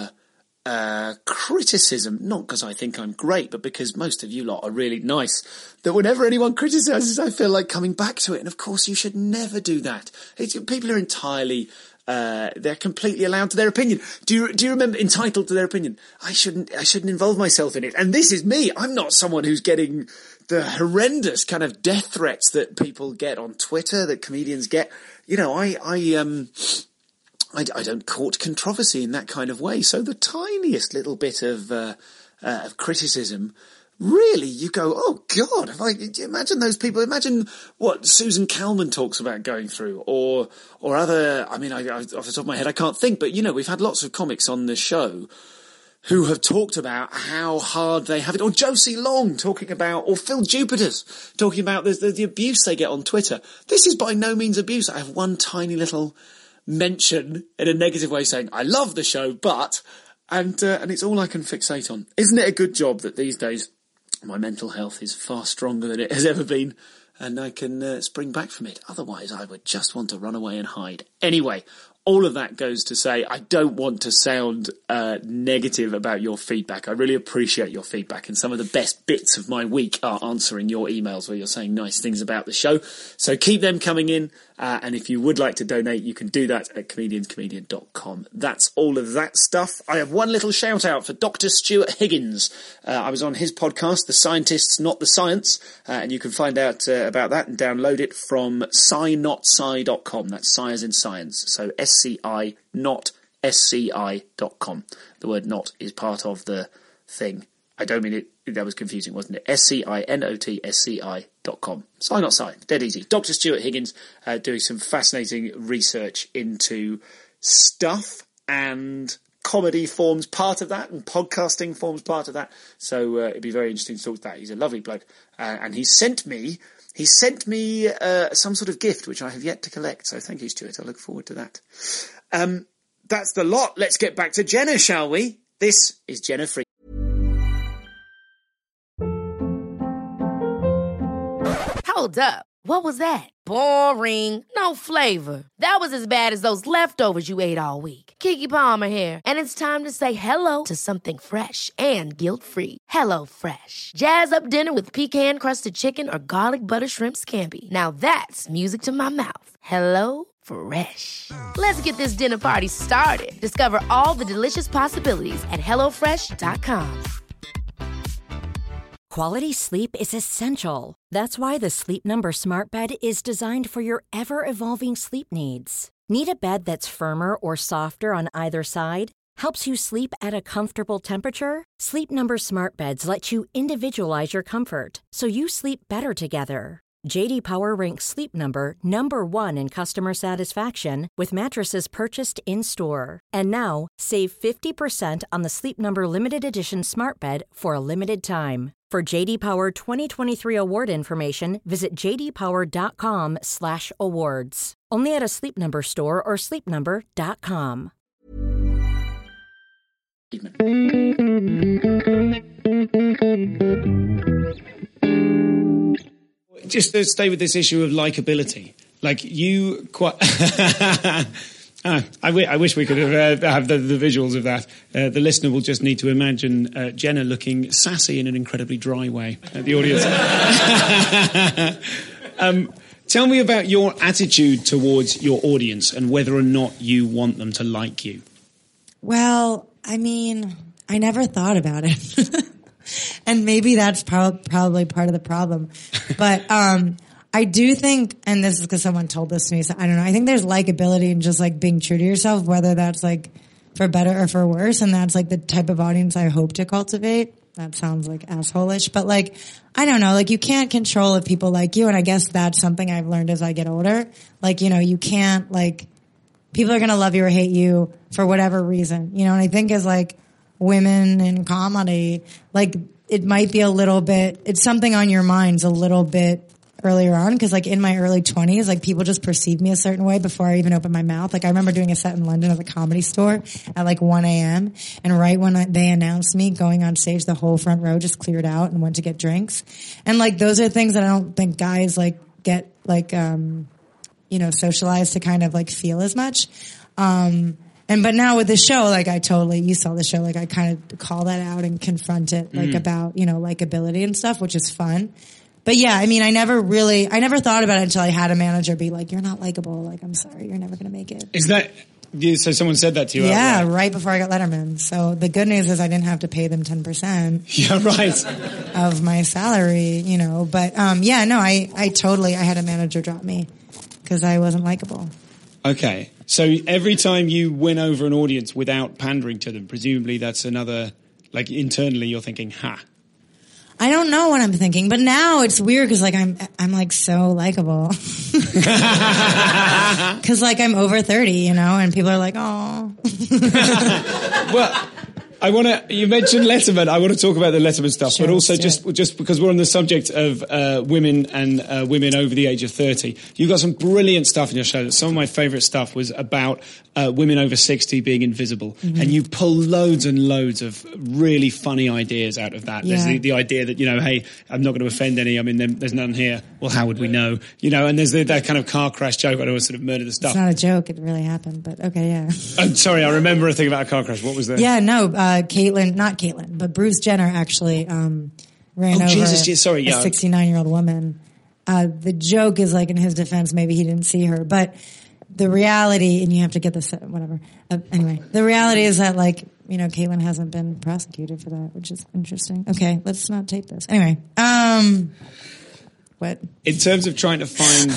uh, criticism, not because I think I'm great, but because most of you lot are really nice, that whenever anyone criticises, I feel like coming back to it. And of course, you should never do that. It's, people are entirely. Uh, they're completely allowed to their opinion. Do you, do you remember entitled to their opinion? I shouldn't, I shouldn't involve myself in it. And this is me. I'm not someone who's getting the horrendous kind of death threats that people get on Twitter, that comedians get. You know, I, I, um, I, I don't court controversy in that kind of way. So the tiniest little bit of, uh, uh of criticism, really, you go, oh God, like, imagine those people, imagine what Susan Calman talks about going through, or, or other, I mean, I, I, off the top of my head, I can't think, but you know, we've had lots of comics on this show who have talked about how hard they have it, or Josie Long talking about, or Phil Jupiters talking about the, the, the abuse they get on Twitter. This is by no means abuse. I have one tiny little mention in a negative way saying, I love the show, but, and, uh, and it's all I can fixate on. Isn't it a good job that these days my mental health is far stronger than it has ever been, and I can uh, spring back from it? Otherwise, I would just want to run away and hide. Anyway, all of that goes to say, I don't want to sound uh, negative about your feedback. I really appreciate your feedback, and some of the best bits of my week are answering your emails where you're saying nice things about the show. So keep them coming in, uh, and if you would like to donate, you can do that at comedians comedian dot com. That's all of that stuff. I have one little shout out for Doctor Stuart Higgins. Uh, I was on his podcast, The Scientists Not the Science, uh, and you can find out uh, about that and download it from sci not sci dot com. That's sci as in science. So S C I, not S C I dot com. The word not is part of the thing. I don't mean it, that was confusing, wasn't it? S C I N O T S C I dot com. Sci not sci, dead easy. Doctor Stuart Higgins uh, doing some fascinating research into stuff, and comedy forms part of that, and podcasting forms part of that. So uh, it'd be very interesting to talk to that. He's a lovely bloke. Uh, and he sent me, he sent me uh, some sort of gift, which I have yet to collect. So thank you, Stuart. I look forward to that. Um, that's the lot. Let's get back to Jenna, shall we? This is Jenna Free. Hold up. What was that? Boring. No flavor. That was as bad as those leftovers you ate all week. Keke Palmer here. And it's time to say hello to something fresh and guilt-free. Hello Fresh. Jazz up dinner with pecan-crusted chicken or garlic butter shrimp scampi. Now that's music to my mouth. Hello Fresh. Let's get this dinner party started. Discover all the delicious possibilities at hello fresh dot com. Quality sleep is essential. That's why the Sleep Number Smart Bed is designed for your ever-evolving sleep needs. Need a bed that's firmer or softer on either side? Helps you sleep at a comfortable temperature? Sleep Number Smart Beds let you individualize your comfort, so you sleep better together. J D Power ranks Sleep Number number one in customer satisfaction with mattresses purchased in-store. And now, save fifty percent on the Sleep Number Limited Edition Smart Bed for a limited time. For J D Power twenty twenty-three award information, visit j d power dot com slash awards. Only at a Sleep Number store or sleep number dot com. Just to stay with this issue of likability, like you quite... Ah, I, w- I wish we could have, uh, have the, the visuals of that. Uh, the listener will just need to imagine uh, Jenna looking sassy in an incredibly dry way at the audience. um, tell me about your attitude towards your audience and whether or not you want them to like you. Well, I mean, I never thought about it. And maybe that's pro- probably part of the problem. But um, I do think, and this is because someone told this to me, so I don't know, I think there's likability in just like being true to yourself, whether that's like for better or for worse. And that's like the type of audience I hope to cultivate. That sounds like asshole-ish, but like, I don't know, like you can't control if people like you. And I guess that's something I've learned as I get older. Like, you know, you can't like, people are going to love you or hate you for whatever reason, you know, and I think as like women in comedy, like it might be a little bit, it's something on your minds a little bit earlier on, because like in my early twenties, like people just perceived me a certain way before I even opened my mouth. Like I remember doing a set in London at the Comedy Store at like one a.m. and right when I, they announced me going on stage, the whole front row just cleared out and went to get drinks. And like those are things that I don't think guys like get like um you know socialized to kind of like feel as much. Um And, but now with the show, like I totally, you saw the show, like I kind of call that out and confront it, like mm. about, you know, likability and stuff, which is fun. But yeah, I mean, I never really, I never thought about it until I had a manager be like, you're not likable. Like, I'm sorry, you're never going to make it. Is that, so someone said that to you? Yeah, outright. right before I got Letterman. So the good news is I didn't have to pay them ten percent. Yeah, right. Of my salary, you know, but, um, yeah, no, I, I totally, I had a manager drop me because I wasn't likable. Okay. So every time you win over an audience without pandering to them, presumably that's another, like internally you're thinking, ha. I don't know what I'm thinking, but now it's weird because like I'm, I'm like so likable. Because like I'm over thirty, you know, and people are like, oh. Well, I want to. You mentioned Letterman. I want to talk about the Letterman stuff, Sure, but also let's do just it. just because we're on the subject of uh, women and uh, women over the age of thirty. You've got some brilliant stuff in your show. Some of my favourite stuff was about uh, women over sixty being invisible, Mm-hmm. and you pull loads and loads of really funny ideas out of that. There's Yeah. the, the idea that, you know, hey, I'm not going to offend any. I mean, there- there's none here. Well, how would we know? You know, and there's the, that kind of car crash joke. I don't want to sort of murder the stuff. It's not a joke. It really happened, but okay, yeah. I'm sorry. I remember a thing about a car crash. What was that? Yeah, no, uh, Caitlyn, not Caitlyn, but Bruce Jenner actually um, ran Oh, over Jesus, yeah, sorry, yeah. a sixty-nine-year-old woman. Uh, the joke is like, in his defense, maybe he didn't see her, but the reality, and you have to get this, whatever. Uh, anyway, the reality is that, like, you know, Caitlyn hasn't been prosecuted for that, which is interesting. Okay, let's not tape this. Anyway, um, what? In terms of trying to find,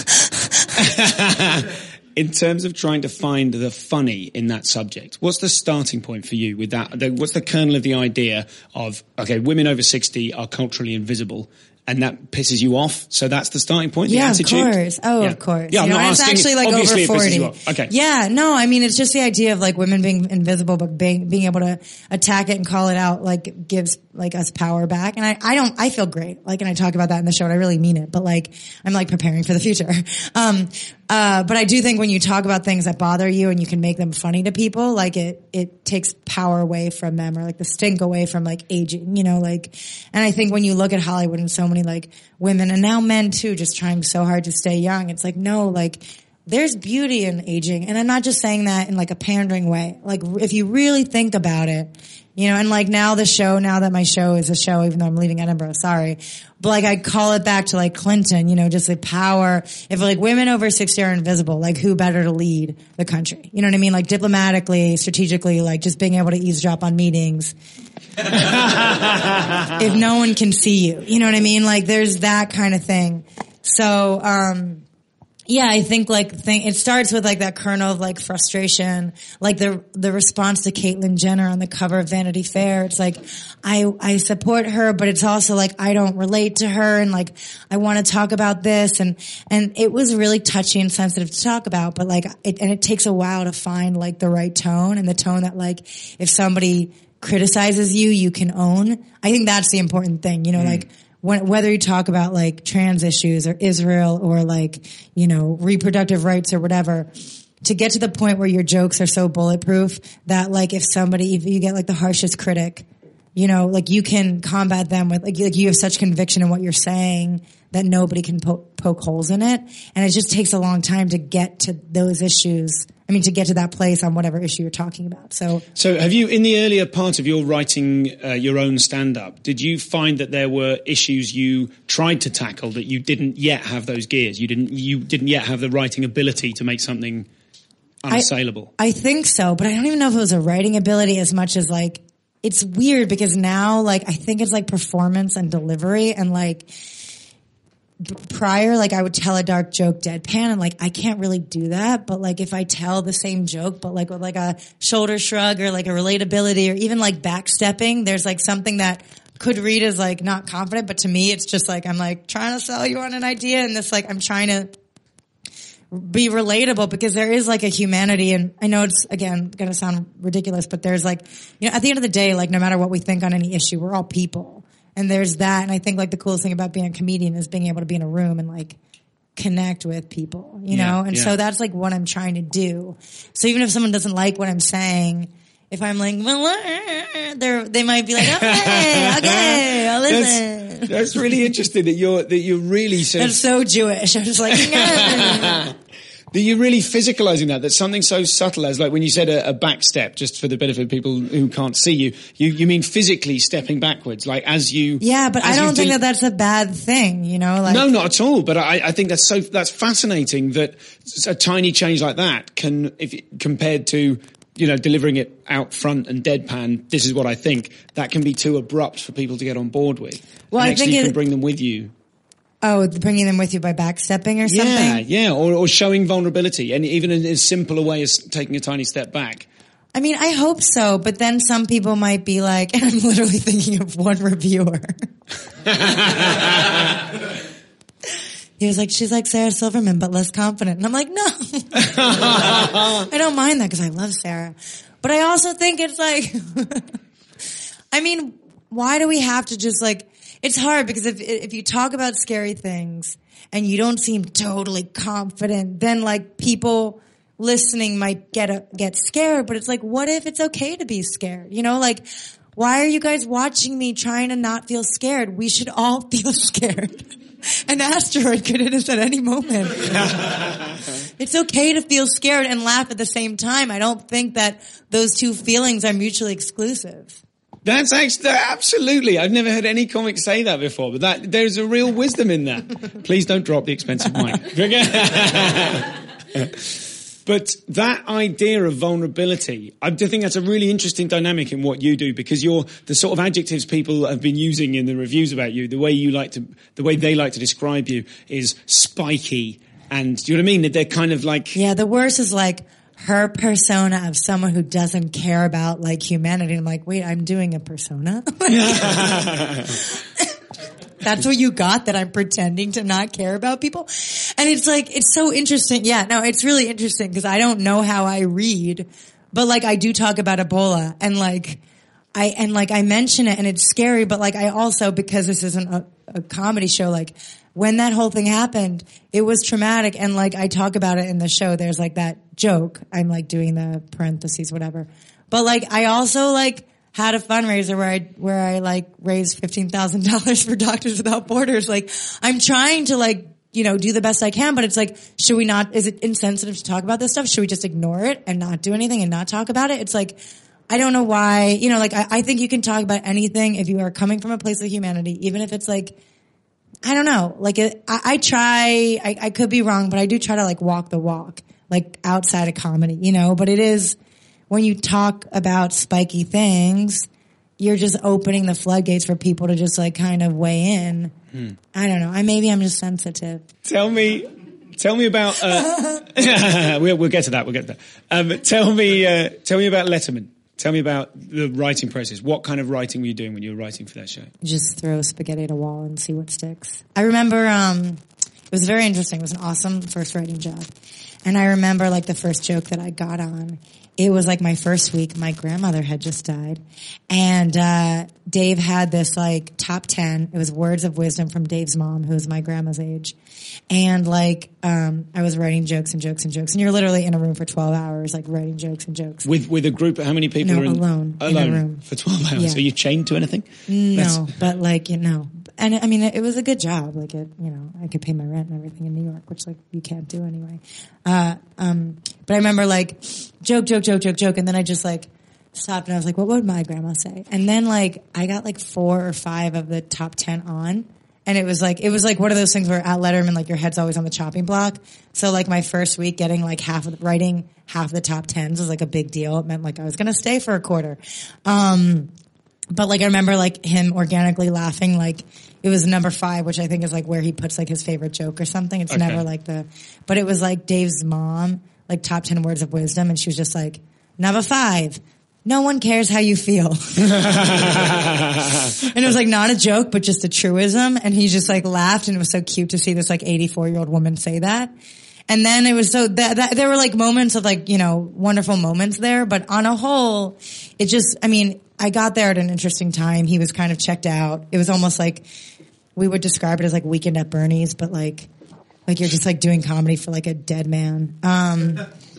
in terms of trying to find the funny in that subject, what's the starting point for you with that? The, what's the kernel of the idea of, okay, women over sixty are culturally invisible, and that pisses you off? So that's the starting point. Yeah, the of attitude? course. Oh, Yeah. of course. Yeah, I'm You know, not and it's asking. actually like Obviously, over it pisses forty. you off. Okay. Yeah, no, I mean, it's just the idea of like women being invisible, but being, being able to attack it and call it out, like gives like us power back. And I, I don't, I feel great. Like, and I talk about that in the show and I really mean it, but like, I'm like preparing for the future. Um, uh, but I do think when you talk about things that bother you and you can make them funny to people, like it, it takes power away from them, or like the stink away from like aging, you know, like, and I think when you look at Hollywood and so many like women and now men too, just trying so hard to stay young, it's like, no, like, there's beauty in aging. And I'm not just saying that in like a pandering way. Like, if you really think about it, you know, and like now the show, now that my show is a show, even though I'm leaving Edinburgh, sorry. But like I call it back to like Clinton, you know, just the power. If like women over sixty are invisible, like who better to lead the country? You know what I mean? Like diplomatically, strategically, like just being able to eavesdrop on meetings. If no one can see you, you know what I mean? Like there's that kind of thing. So, um, yeah, I think like thing, it starts with like that kernel of like frustration, like the the response to Caitlyn Jenner on the cover of Vanity Fair. It's like I I support her, but it's also like I don't relate to her, and like I want to talk about this, and and it was really touchy and sensitive to talk about, but like it, and it takes a while to find like the right tone, and the tone that like if somebody criticizes you, you can own. I think that's the important thing, you know, mm. like. When, whether you talk about like trans issues or Israel or like, you know, reproductive rights or whatever, to get to the point where your jokes are so bulletproof that like if somebody, if you get like the harshest critic, you know, like you can combat them with like, like you have such conviction in what you're saying that nobody can po- poke holes in it. And it just takes a long time to get to those issues. I mean, to get to that place on whatever issue you're talking about. So, so have you, in the earlier part of your writing uh, your own stand-up, did you find that there were issues you tried to tackle that you didn't yet have those gears? You didn't, you didn't yet have the writing ability to make something unassailable? I, I think so, but I don't even know if it was a writing ability as much as like, it's weird because now, like, I think it's like performance and delivery, and like, prior, like I would tell a dark joke deadpan, and like I can't really do that. But like if I tell the same joke, but like with like a shoulder shrug or like a relatability or even like backstepping, there's like something that could read as like not confident, but to me it's just like I'm like trying to sell you on an idea, and this like I'm trying to be relatable because there is like a humanity, and I know it's again gonna sound ridiculous, but there's like, you know, at the end of the day, like no matter what we think on any issue, we're all people. And there's that, and I think like the coolest thing about being a comedian is being able to be in a room and like connect with people, you yeah, know? And yeah. so that's like what I'm trying to do. So even if someone doesn't like what I'm saying, if I'm like, well, they they might be like, okay, okay, I'll listen. That's, that's really interesting that you're that you're really sort That's of, so Jewish. I'm just like, no. that you're really physicalizing that. That's something so subtle as like when you said a, a back step, just for the benefit of people who can't see you, you you mean physically stepping backwards, like as you. Yeah, but I don't think del- that that's a bad thing, you know? Like, no, not at all. But I, I think that's so that's fascinating that a tiny change like that can, if it, compared to, you know, delivering it out front and deadpan, this is what I think, that can be too abrupt for people to get on board with. Well, and I actually think you it, can bring them with you. Oh, bringing them with you by backstepping or something? Yeah, yeah, or, or showing vulnerability, and even in as simple a way as taking a tiny step back. I mean, I hope so, but then some people might be like, and I'm literally thinking of one reviewer. He was like, she's like Sarah Silverman, but less confident. And I'm like, no. I don't mind that because I love Sarah. But I also think it's like... I mean, why do we have to just like, it's hard because if, if you talk about scary things and you don't seem totally confident, then like people listening might get a, get scared, but it's like, what if it's okay to be scared? You know, like, why are you guys watching me trying to not feel scared? We should all feel scared. An asteroid could hit us at any moment. It's okay to feel scared and laugh at the same time. I don't think that those two feelings are mutually exclusive. That's actually, absolutely. I've never heard any comic say that before, but that, there's a real wisdom in that. Please don't drop the expensive mic. But that idea of vulnerability, I do think that's a really interesting dynamic in what you do, because you're the sort of adjectives people have been using in the reviews about you, the way you like to, the way they like to describe you is spiky. And do you know what I mean? That they're kind of like... Yeah, the worst is like her persona of someone who doesn't care about like humanity. I'm like, wait, I'm doing a persona? That's what you got, that I'm pretending to not care about people? And it's like, it's so interesting. Yeah, no, it's really interesting because I don't know how I read, but like I do talk about Ebola and like, I, and like I mention it and it's scary, but like I also, because this isn't a, a comedy show, like when that whole thing happened, it was traumatic. And like I talk about it in the show, there's like that joke. I'm like doing the parentheses, whatever. But like I also like, had a fundraiser where I, where I like raised fifteen thousand dollars for Doctors Without Borders. Like, I'm trying to like, you know, do the best I can, but it's like, should we not, is it insensitive to talk about this stuff? Should we just ignore it and not do anything and not talk about it? It's like, I don't know why, you know, like I, I think you can talk about anything if you are coming from a place of humanity, even if it's like, I don't know, like it, I, I try, I, I could be wrong, but I do try to like walk the walk, like outside of comedy, you know, but it is, when you talk about spiky things, you're just opening the floodgates for people to just like kind of weigh in. Hmm. I don't know. I maybe I'm just sensitive. Tell me, tell me about. Uh, we'll, we'll get to that. We'll get to that. Um, tell me, uh, tell me about Letterman. Tell me about the writing process. What kind of writing were you doing when you were writing for that show? Just throw spaghetti at a wall and see what sticks. I remember um, it was very interesting. It was an awesome first writing job, and I remember like the first joke that I got on. It was like my first week. My grandmother had just died. And, uh, Dave had this like top ten. It was words of wisdom from Dave's mom, who was my grandma's age. And like, um, I was writing jokes and jokes and jokes. And you're literally in a room for twelve hours, like writing jokes and jokes. With, with a group, how many people no, are in? alone. Alone. In a room. For twelve hours. Yeah. Are you chained to anything? No, That's... but like, you know, and I mean, it, it was a good job. Like it, you know, I could pay my rent and everything in New York, which like you can't do anyway. Uh, um, but I remember like joke, joke, joke, joke, joke. And then I just like stopped and I was like, what would my grandma say? And then like I got like four or five of the top ten on. And it was like, it was like one of those things where at Letterman, like your head's always on the chopping block. So like my first week getting like half of the, writing half of the top tens was like a big deal. It meant like I was going to stay for a quarter. Um, but like I remember like him organically laughing, like it was number five, which I think is like where he puts like his favorite joke or something. It's okay. Never like the, but it was like Dave's mom, like top ten words of wisdom. And she was just like, number five. No one cares how you feel. And it was like not a joke, but just a truism. And he just like laughed, and it was so cute to see this like eighty-four year old woman say that. And then it was so that, that there were like moments of like, you know, wonderful moments there. But on a whole, it just, I mean, I got there at an interesting time. He was kind of checked out. It was almost like we would describe it as like Weekend at Bernie's, but like, like you're just like doing comedy for like a dead man. Um,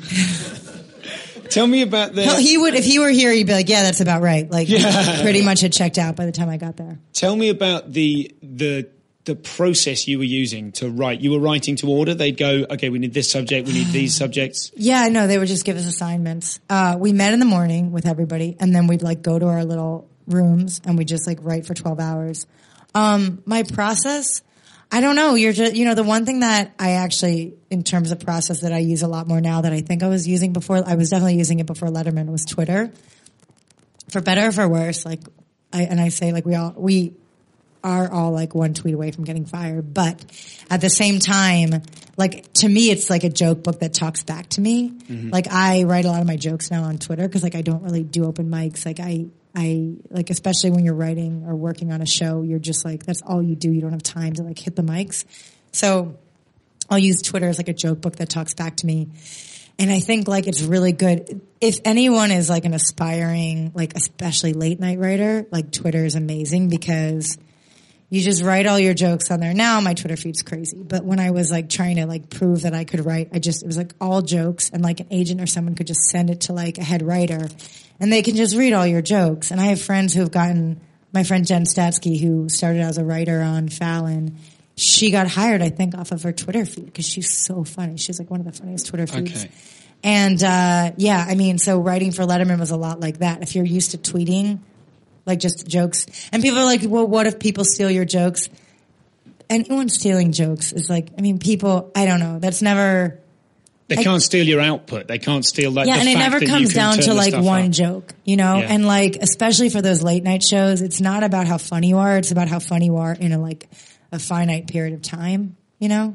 Tell me about the... He would, if he were here, he'd be like, yeah, that's about right. Like, yeah. Pretty much had checked out by the time I got there. Tell me about the, the, the process you were using to write. You were writing to order. They'd go, okay, we need this subject, we need these subjects. Yeah, no, they would just give us assignments. Uh, we met in the morning with everybody, and then we'd like go to our little rooms and we just like write for twelve hours. Um, my process, I don't know. You're just, you know, the one thing that I actually, in terms of process that I use a lot more now that I think I was using before, I was definitely using it before Letterman, was Twitter. For better or for worse, like, I, and I say like we all, we are all like one tweet away from getting fired. But at the same time, like to me, it's like a joke book that talks back to me. Mm-hmm. Like I write a lot of my jokes now on Twitter because like I don't really do open mics. Like I, I like, especially when you're writing or working on a show, you're just like, that's all you do. You don't have time to like hit the mics. So I'll use Twitter as like a joke book that talks back to me. And I think like it's really good. if anyone is like an aspiring, like especially late night writer, like Twitter is amazing because you just write all your jokes on there. Now my Twitter feed's crazy, but when I was like trying to like prove that I could write, I just, it was like all jokes, and like an agent or someone could just send it to like a head writer and they can just read all your jokes. And I have friends who have gotten, my friend Jen Statsky, who started as a writer on Fallon, she got hired, I think, off of her Twitter feed because she's so funny. She's like one of the funniest Twitter feeds. Okay. And, uh, yeah, I mean, so writing for Letterman was a lot like that. If you're used to tweeting, like just jokes, and people are like, well, what if people steal your jokes? Anyone stealing jokes is like, I mean, people, I don't know. That's never. They I, can't steal your output. They can't steal like yeah, the and it fact never that comes you can down turn to the like stuff one up. joke, you know? Yeah. And like, especially for those late night shows, it's not about how funny you are. It's about how funny you are in a like a finite period of time, you know?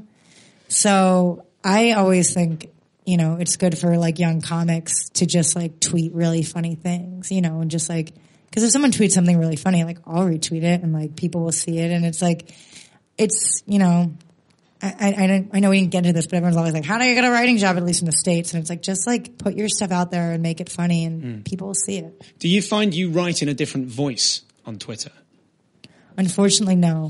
So I always think, you know, it's good for like young comics to just like tweet really funny things, you know, and just like, cause if someone tweets something really funny, like I'll retweet it and like people will see it. And it's like, it's, you know, I, I, I, don't, I know we didn't get into this, but everyone's always like, how do you get a writing job, at least in the States? And it's like, just like put your stuff out there and make it funny and mm. people will see it. Do you find you write in a different voice on Twitter? Unfortunately, no.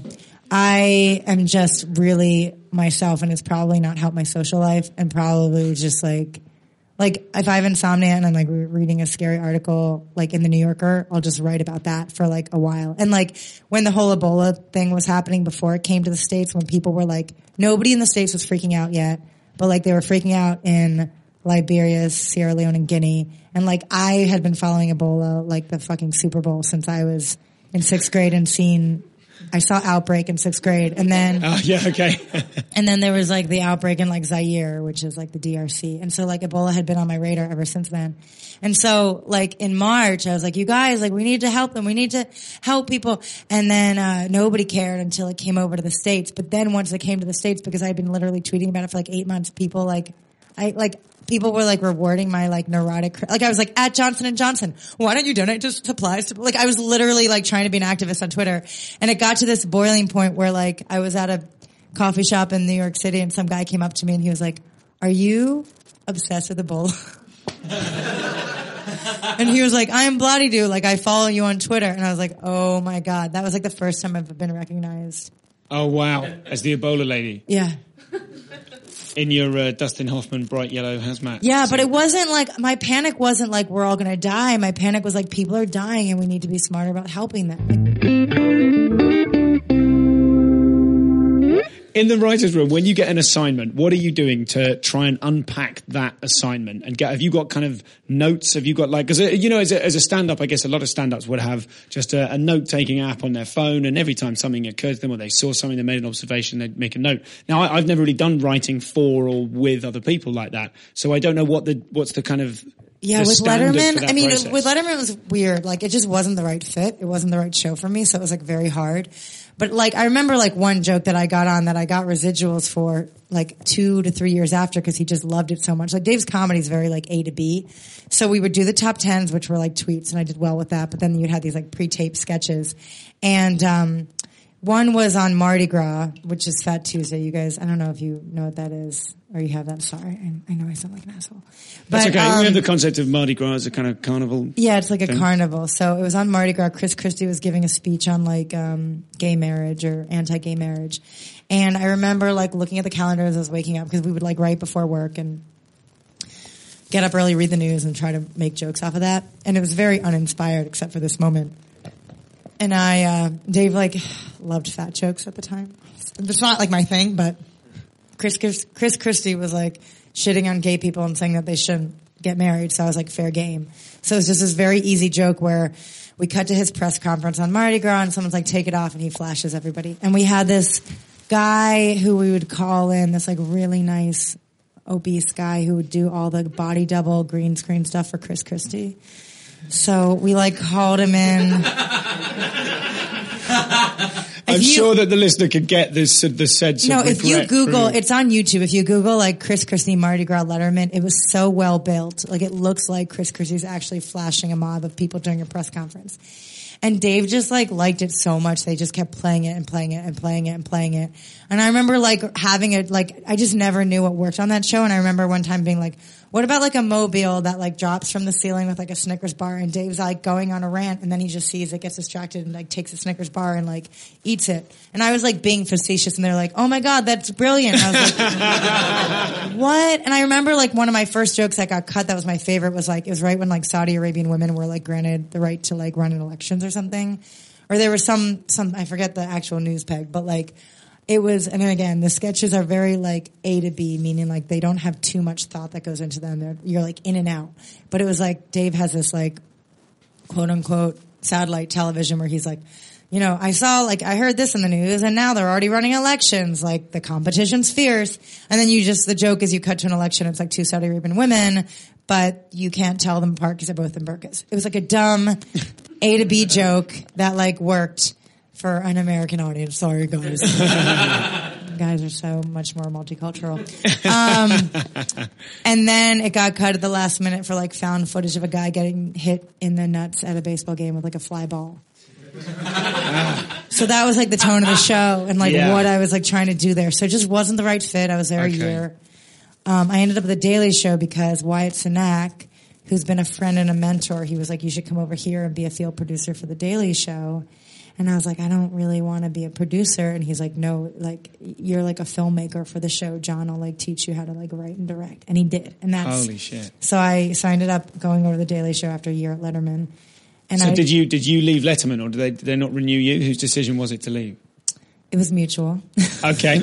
I am just really myself, and it's probably not helped my social life, and probably just like, like if I have insomnia and I'm like re- reading a scary article like in the New Yorker, I'll just write about that for like a while. And like when the whole Ebola thing was happening before it came to the States, when people were like, nobody in the States was freaking out yet, but like they were freaking out in Liberia, Sierra Leone, and Guinea. And like I had been following Ebola like the fucking Super Bowl since I was in sixth grade and seen, I saw Outbreak in sixth grade, and then oh yeah, okay. and then there was like the outbreak in like Zaire, which is like the D R C, and so like Ebola had been on my radar ever since then. And so like in March, I was like, you guys, like we need to help them, we need to help people, and then uh nobody cared until it came over to the States. But then once it came to the States, because I had been literally tweeting about it for like eight months, people like I like. People were like rewarding my like neurotic, like I was like at Johnson and Johnson, why don't you donate to supplies to, like I was literally like trying to be an activist on Twitter. And it got to this boiling point where like I was at a coffee shop in New York City and some guy came up to me and he was like, are you obsessed with Ebola? And he was like, I'm Bloody-Doo, like I follow you on Twitter. And I was like, oh my God, that was like the first time I've been recognized. Oh wow, as the Ebola lady. Yeah. In your uh, Dustin Hoffman bright yellow hazmat. Yeah, suit. but it wasn't like, my panic wasn't like we're all going to die. My panic was like people are dying and we need to be smarter about helping them. In the writer's room, when you get an assignment, what are you doing to try and unpack that assignment? And get, have you got kind of notes? Have you got like, because, you know, as a, as a stand-up, I guess a lot of stand-ups would have just a, a note-taking app on their phone, and every time something occurred to them or they saw something, they made an observation, they'd make a note. Now, I, I've never really done writing for or with other people like that, so I don't know what the what's the kind of Yeah, the with standard for Letterman, that I mean, process. with Letterman it was weird. Like, it just wasn't the right fit. It wasn't the right show for me, so it was like very hard. But like, I remember like one joke that I got on that I got residuals for like two to three years after because he just loved it so much. Like Dave's comedy is very like A to B. So we would do the top tens, which were like tweets, and I did well with that. But then you'd have these like pre-taped sketches. And, um, one was on Mardi Gras, which is Fat Tuesday. You guys, I don't know if you know what that is or you have that. Sorry, I, I know I sound like an asshole. But, That's okay. Um, we have the concept of Mardi Gras as a kind of carnival. Yeah, it's like a thing. carnival. So it was on Mardi Gras. Chris Christie was giving a speech on like um gay marriage or anti-gay marriage. And I remember like looking at the calendar as I was waking up because we would like write before work and get up early, read the news, and try to make jokes off of that. And it was very uninspired except for this moment. And I, uh, Dave like loved fat jokes at the time. It's not like my thing, but Chris, Chris, Chris Christie was like shitting on gay people and saying that they shouldn't get married. So I was like, fair game. So it was just this very easy joke where we cut to his press conference on Mardi Gras and someone's like, take it off, and he flashes everybody. And we had this guy who we would call in, this like really nice obese guy who would do all the body double green screen stuff for Chris Christie. So we like called him in. I'm you, sure that the listener could get this the sense of No, if you regret Google, through. it's on YouTube. If you Google like Chris Christie Mardi Gras Letterman, it was so well built. Like it looks like Chris Christie's actually flashing a mob of people during a press conference. And Dave just like liked it so much they just kept playing it and playing it and playing it and playing it. And I remember like having it, like I just never knew what worked on that show. And I remember one time being like, What about like a mobile that like drops from the ceiling with like a Snickers bar and Dave's like going on a rant and then he just sees it, gets distracted and like takes a Snickers bar and like eats it. And I was like being facetious and they're like, oh my God, that's brilliant. And I was like, what? And I remember like one of my first jokes that got cut that was my favorite was like, it was right when like Saudi Arabian women were like granted the right to like run in elections or something. Or there was some, some, I forget the actual news peg, but like, it was, and then again, the sketches are very like A to B, meaning like they don't have too much thought that goes into them. They're, you're like in and out. But it was like Dave has this like quote unquote satellite television where he's like, you know, I saw like, I heard this in the news and now they're already running elections. Like the competition's fierce. And then you just, the joke is you cut to an election. It's like two Saudi Arabian women, but you can't tell them apart because they're both in burqas. It was like a dumb A to B joke that like worked for an American audience. Sorry, guys. Guys are so much more multicultural. Um, and then it got cut at the last minute for like found footage of a guy getting hit in the nuts at a baseball game with like a fly ball. So that was like the tone of the show and like yeah. what I was like trying to do there. So it just wasn't the right fit. I was there okay. a year. Um, I ended up at the Daily Show because Wyatt Cenac, who's been a friend and a mentor, he was like, you should come over here and be a field producer for the Daily Show. And I was like, I don't really want to be a producer. And he's like, no, like, you're like a filmmaker for the show. John will like teach you how to like write and direct. And he did. And that's, holy shit. So I, so I ended up going over to the Daily Show after a year at Letterman. And so I, did you, did you leave Letterman or did they, did they not renew you? Whose decision was it to leave? It was mutual. Okay.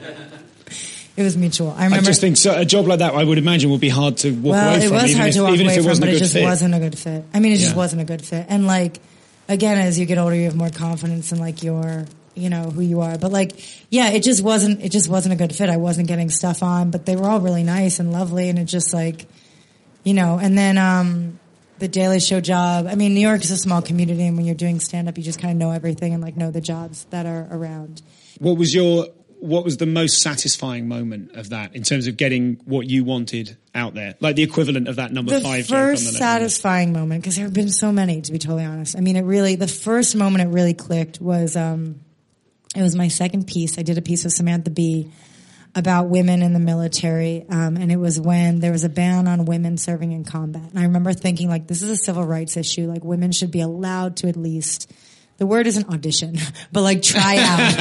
It was mutual. I remember. I just think so, a job like that, I would imagine, would be hard to walk well, away from. Well, it was even hard if, to walk even away if it from, wasn't but a it good just fit. wasn't a good fit. I mean, it just yeah. wasn't a good fit. And like, again, as you get older, you have more confidence in like your, you know, who you are. But like, yeah, it just wasn't, it just wasn't a good fit. I wasn't getting stuff on, but they were all really nice and lovely. And it just like, you know, and then, um, the Daily Show job. I mean, New York is a small community, and when you're doing stand up, you just kind of know everything and like know the jobs that are around. What was your, what was the most satisfying moment of that in terms of getting what you wanted out there? Like the equivalent of that number the five. The first satisfying moment, because there have been so many, to be totally honest. I mean, it really, the first moment it really clicked was, um, it was my second piece. I did a piece with Samantha Bee about women in the military, um, and it was when there was a ban on women serving in combat. And I remember thinking, like, this is a civil rights issue. Like, women should be allowed to at least, the word isn't audition, but like try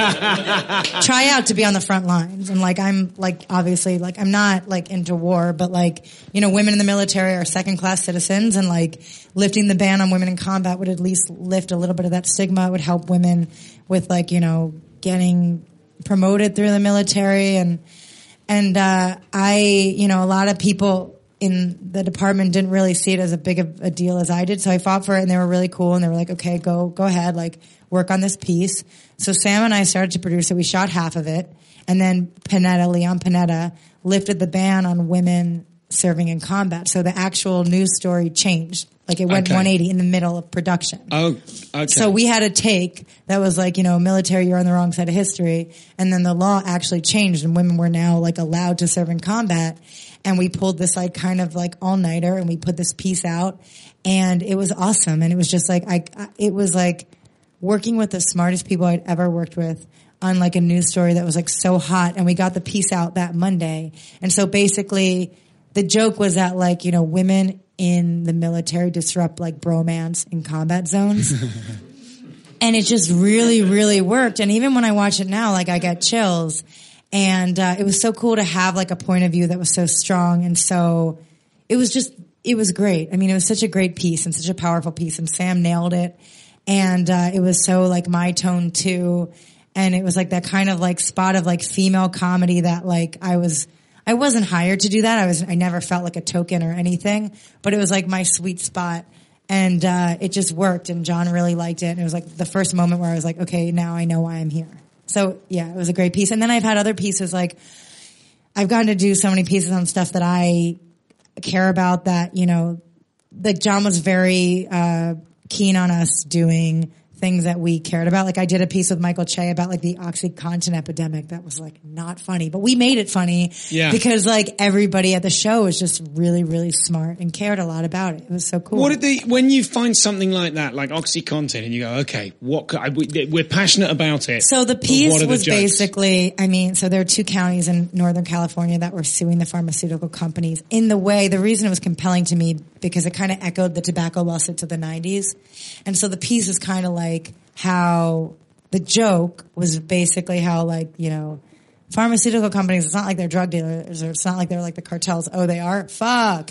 out, try out to be on the front lines. And like, I'm like, obviously, like, I'm not like into war, but like, you know, women in the military are second class citizens, and like lifting the ban on women in combat would at least lift a little bit of that stigma. It would help women with like, you know, getting promoted through the military. And, and, uh, I, you know, a lot of people in the department didn't really see it as a big of a deal as I did. So I fought for it, and they were really cool. And they were like, okay, go, go ahead, like work on this piece. So Sam and I started to produce it. We shot half of it. And then Panetta, Leon Panetta, lifted the ban on women serving in combat. So the actual news story changed. Like it went okay. one eighty in the middle of production. Oh, okay. So we had a take that was like, you know, military, you're on the wrong side of history. And then the law actually changed, and women were now like allowed to serve in combat. And we pulled this like kind of like all-nighter, and we put this piece out, and it was awesome. And it was just like, I, it was like working with the smartest people I'd ever worked with on like a news story that was like so hot. And we got the piece out that Monday. And so basically the joke was that like, you know, women in the military disrupt like bromance in combat zones. And it just really, really worked. And even when I watch it now, like I get chills. And uh, it was so cool to have like a point of view that was so strong. And so it was just, it was great. I mean, it was such a great piece and such a powerful piece. And Sam nailed it. And uh, it was so like my tone too. And it was like that kind of like spot of like female comedy that like I was, I wasn't hired to do that. I was, I never felt like a token or anything, but it was like my sweet spot. And, uh, it just worked, and John really liked it. And it was like the first moment where I was like, okay, now I know why I'm here. So yeah, it was a great piece. And then I've had other pieces, like I've gotten to do so many pieces on stuff that I care about that, you know, like John was very, uh, keen on us doing things that we cared about. Like I did a piece with Michael Che about like the OxyContin epidemic that was like not funny, but we made it funny yeah. because like everybody at the show was just really, really smart and cared a lot about it. It was so cool. What did they, when you find something like that, like OxyContin, and you go, okay, what, could I, we, we're passionate about it. So the piece the was jokes? basically, I mean, so there are two counties in Northern California that were suing the pharmaceutical companies in the way, the reason it was compelling to me because it kind of echoed the tobacco lawsuits of the nineties. And so the piece is kind of like how the joke was basically how like, you know, pharmaceutical companies, it's not like they're drug dealers or it's not like they're like the cartels. Oh, they are? Fuck.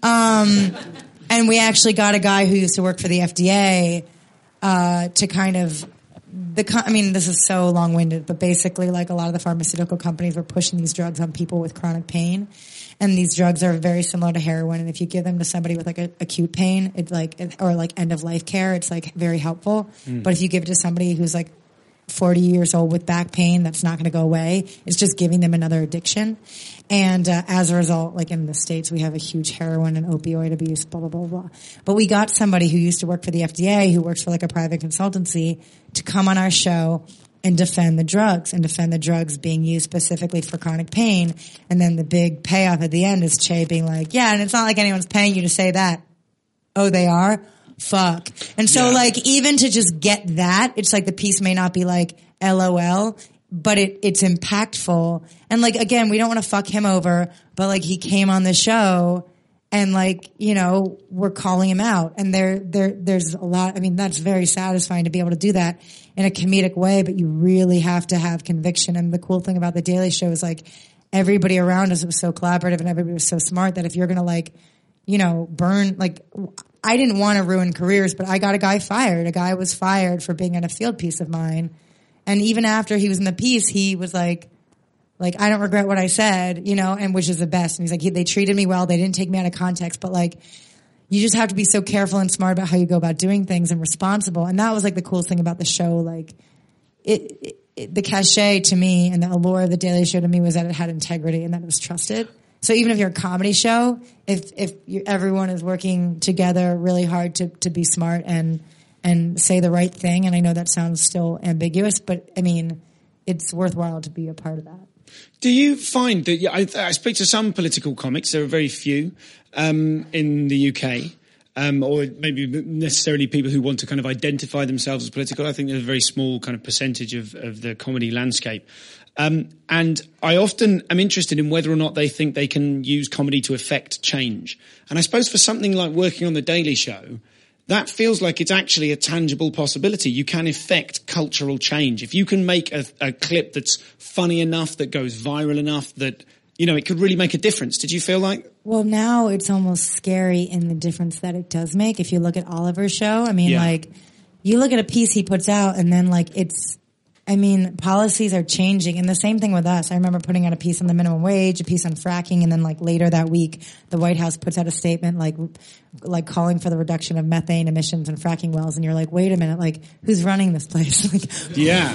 Um, and we actually got a guy who used to work for the F D A, uh, to kind of, the, I mean, this is so long-winded, but basically like a lot of the pharmaceutical companies were pushing these drugs on people with chronic pain. And these drugs are very similar to heroin. And if you give them to somebody with like a, acute pain, it's like, or like end of life care, it's like very helpful. Mm. But if you give it to somebody who's like forty years old with back pain, that's not going to go away. It's just giving them another addiction. And uh, as a result, like in the States, we have a huge heroin and opioid abuse, blah, blah, blah, blah. But we got somebody who used to work for the F D A, who works for like a private consultancy, to come on our show and defend the drugs and defend the drugs being used specifically for chronic pain. And then the big payoff at the end is Che being like, yeah, and it's not like anyone's paying you to say that. Oh, they are? Fuck. And so yeah. like even to just get that, it's like the piece may not be like LOL, but it, it's impactful. And like, again, we don't want to fuck him over, but like he came on the show and like, you know, we're calling him out. And there, there, there's a lot, I mean, that's very satisfying to be able to do that in a comedic way, but you really have to have conviction. And the cool thing about the Daily Show is like everybody around us was so collaborative and everybody was so smart that if you're going to like, you know, burn, like, I didn't want to ruin careers, but I got a guy fired. A guy was fired for being on a field piece of mine. And even after he was in the piece, he was like, like, I don't regret what I said, you know, and which is the best. And he's like, he, they treated me well. They didn't take me out of context, but like, you just have to be so careful and smart about how you go about doing things and responsible. And that was like the coolest thing about the show. Like it, it, it the cachet to me and the allure of the Daily Show to me was that it had integrity and that it was trusted. So even if you're a comedy show, if, if you, everyone is working together really hard to, to be smart and, and say the right thing. And I know that sounds still ambiguous, but I mean, it's worthwhile to be a part of that. Do you find that, I, I speak to some political comics, there are very few, um, in the U K, um, or maybe necessarily people who want to kind of identify themselves as political. I think there's a very small kind of percentage of, of the comedy landscape. Um, and I often am interested in whether or not they think they can use comedy to affect change. And I suppose for something like working on The Daily Show, that feels like it's actually a tangible possibility. You can effect cultural change. If you can make a, a clip that's funny enough, that goes viral enough, that, you know, it could really make a difference. Did you feel like? Well, now it's almost scary in the difference that it does make. If you look at Oliver's show, I mean, yeah. like, you look at a piece he puts out and then like it's, I mean, policies are changing, and the same thing with us. I remember putting out a piece on the minimum wage, a piece on fracking, and then like later that week, the White House puts out a statement like, like calling for the reduction of methane emissions and fracking wells, and you're like, wait a minute, like who's running this place? Like, yeah,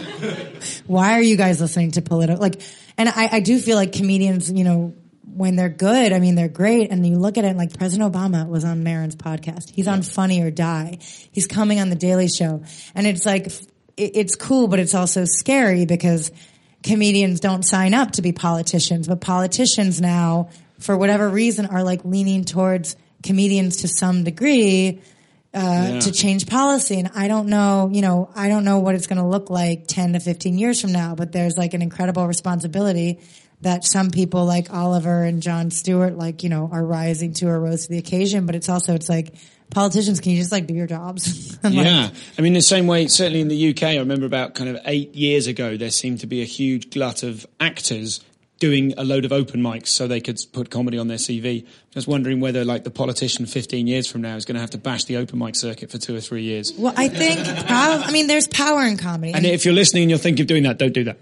why are you guys listening to political? Like, and I, I do feel like comedians, you know, when they're good, I mean, they're great, and you look at it like President Obama was on Maron's podcast. He's on Funny or Die. He's coming on The Daily Show, and it's like. It's cool, but it's also scary because comedians don't sign up to be politicians. But politicians now, for whatever reason, are like leaning towards comedians to some degree uh yeah. to change policy. And I don't know, you know, I don't know what it's going to look like ten to fifteen years from now. But there's like an incredible responsibility that some people like Oliver and Jon Stewart, like, you know, are rising to or rose to the occasion. But it's also, it's like, politicians, can you just like do your jobs? Yeah. Like, I mean, the same way, certainly in the U K, I remember about kind of eight years ago, there seemed to be a huge glut of actors doing a load of open mics so they could put comedy on their C V. Just wondering whether like the politician fifteen years from now is going to have to bash the open mic circuit for two or three years. Well, I think, probably, I mean, there's power in comedy. And if you're listening and you're thinking of doing that, don't do that.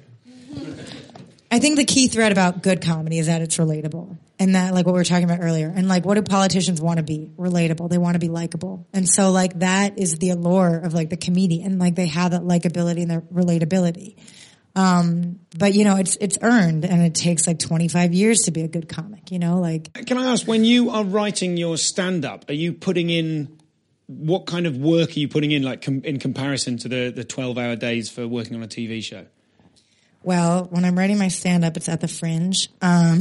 I think the key thread about good comedy is that it's relatable. And that, like what we were talking about earlier. And like, what do politicians want to be? Relatable. They want to be likable. And so like, that is the allure of like the comedian. Like, they have that likability and that relatability. Um, but you know, it's, it's earned, and it takes like twenty-five years to be a good comic, you know, like. Can I ask, when you are writing your stand-up, are you putting in what kind of work are you putting in, like com- in comparison to the the twelve hour days for working on a T V show? Well, when I'm writing my stand-up, it's at the Fringe. Um,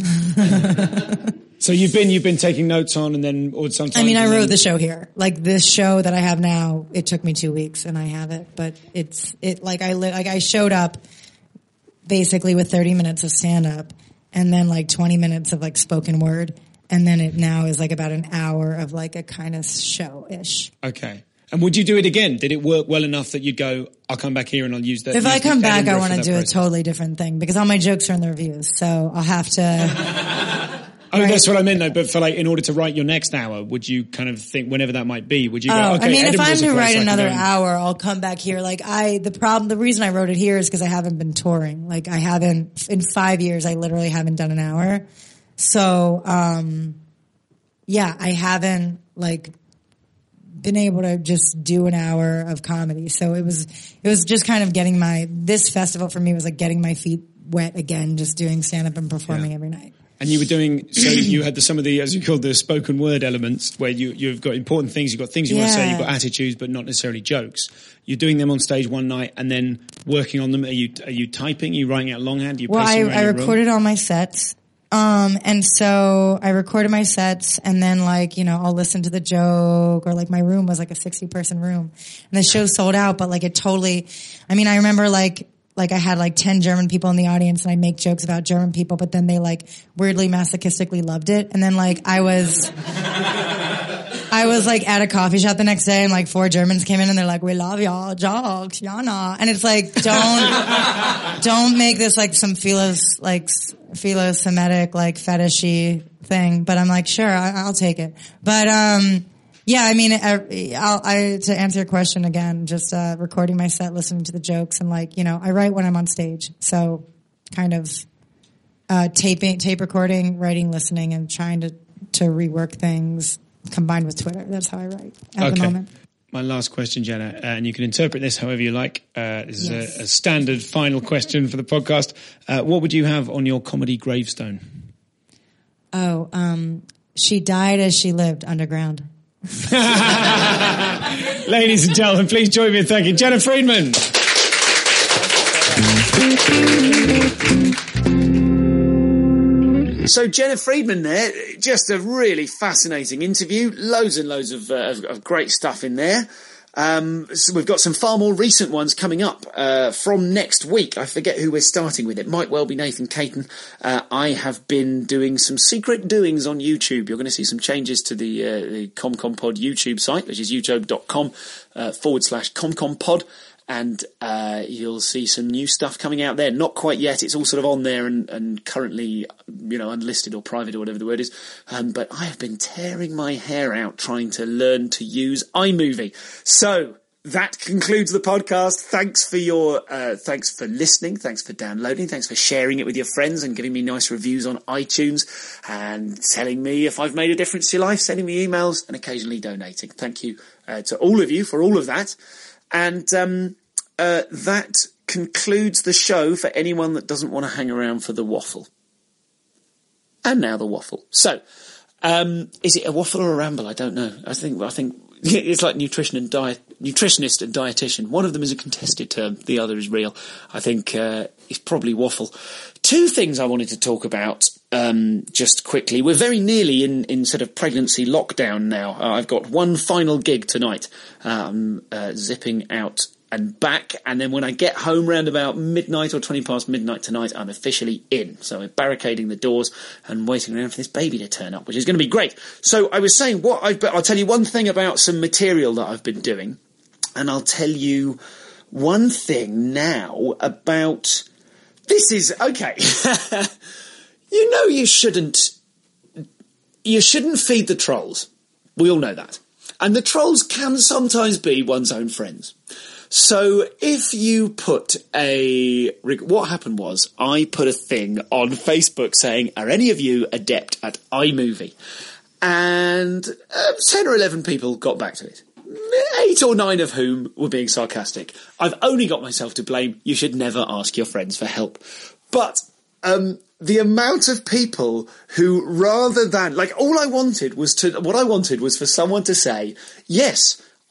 so you've been you've been taking notes on, and then or sometimes. I mean, I wrote then... the show here. Like this show that I have now, it took me two weeks, and I have it. But it's it like I li- like I showed up basically with thirty minutes of stand-up, and then like twenty minutes of like spoken word, and then it now is like about an hour of like a kind of show-ish. Okay. And would you do it again? Did it work well enough that you'd go, I'll come back here and I'll use that? If I come back, I want to do process. a totally different thing because all my jokes are in the reviews. So I'll have to. Oh, right. That's what I meant though. But for like, in order to write your next hour, would you kind of think whenever that might be, would you go, oh, okay, I mean, if I'm to write another and... hour, I'll come back here. Like I, the problem, the reason I wrote it here is because I haven't been touring. Like I haven't, in five years, I literally haven't done an hour. So, um, yeah, I haven't like, been able to just do an hour of comedy. So it was, it was just kind of getting my, this festival for me was like getting my feet wet again, just doing stand up and performing yeah. every night. And you were doing, so you had the, some of the, as you called the spoken word elements where you, you've got important things, you've got things you yeah. want to say, you've got attitudes, but not necessarily jokes. You're doing them on stage one night and then working on them. Are you, are you typing? Are you writing out longhand? Are you well, I, I recorded all my sets. Um, and so I recorded my sets and then like, you know, I'll listen to the joke or like my room was like a sixty person room and the show sold out, but like it totally, I mean, I remember like, like I had like ten German people in the audience and I make jokes about German people, but then they like weirdly masochistically loved it. And then like I was, I was like at a coffee shop the next day and like four Germans came in and they're like, we love y'all jokes, Jana. And it's like, don't, don't make this like some philos, like philo-Semitic, like fetishy thing. But I'm like, sure, I, I'll take it. But, um, yeah, I mean, I, I'll, I, to answer your question again, just, uh, recording my set, listening to the jokes and like, you know, I write when I'm on stage. So kind of, uh, taping, tape recording, writing, listening and trying to, to rework things combined with Twitter. That's how I write at okay. the moment. My last question, Jenna, uh, and you can interpret this however you like. Uh, this yes. is a, a standard final question for the podcast. Uh, what would you have on your comedy gravestone? Oh, um, she died as she lived underground. Ladies and gentlemen, please join me in thanking Jenna Friedman. So Jenna Friedman there, just a really fascinating interview. Loads and loads of, uh, of, of great stuff in there. Um, so we've got some far more recent ones coming up uh, from next week. I forget who we're starting with. It might well be Nathan Caton. Uh, I have been doing some secret doings on YouTube. You're going to see some changes to the, uh, the ComComPod YouTube site, which is youtube.com uh, forward slash ComComPod. And uh you'll see some new stuff coming out there. Not quite yet. It's all sort of on there and, and currently, you know, unlisted or private or whatever the word is. Um, but I have been tearing my hair out trying to learn to use iMovie. So that concludes the podcast. Thanks for your, uh, thanks for listening. Thanks for downloading. Thanks for sharing it with your friends and giving me nice reviews on iTunes and telling me if I've made a difference to your life, sending me emails and occasionally donating. Thank you uh, to all of you for all of that. And um, uh, that concludes the show for anyone that doesn't want to hang around for the waffle. And now the waffle. So, um, is it a waffle or a ramble? I don't know. I think I think it's like nutrition and diet, nutritionist and dietitian. One of them is a contested term. The other is real. I think uh, it's probably waffle. Two things I wanted to talk about um, just quickly. We're very nearly in, in sort of pregnancy lockdown now. Uh, I've got one final gig tonight. Um, uh, zipping out and back, and then when I get home round about midnight or twenty past midnight tonight, I'm officially in. So we're barricading the doors and waiting around for this baby to turn up, which is going to be great. So I was saying, what I've, I'll tell you one thing about some material that I've been doing, and I'll tell you one thing now about. This is okay. You know, you shouldn't. You shouldn't feed the trolls. We all know that. And the trolls can sometimes be one's own friends. So if you put a... What happened was, I put a thing on Facebook saying, are any of you adept at iMovie? And uh, ten or eleven people got back to it. Eight or nine of whom were being sarcastic. I've only got myself to blame. You should never ask your friends for help. But... Um, the amount of people who, rather than, like, all I wanted was to, what I wanted was for someone to say, yes,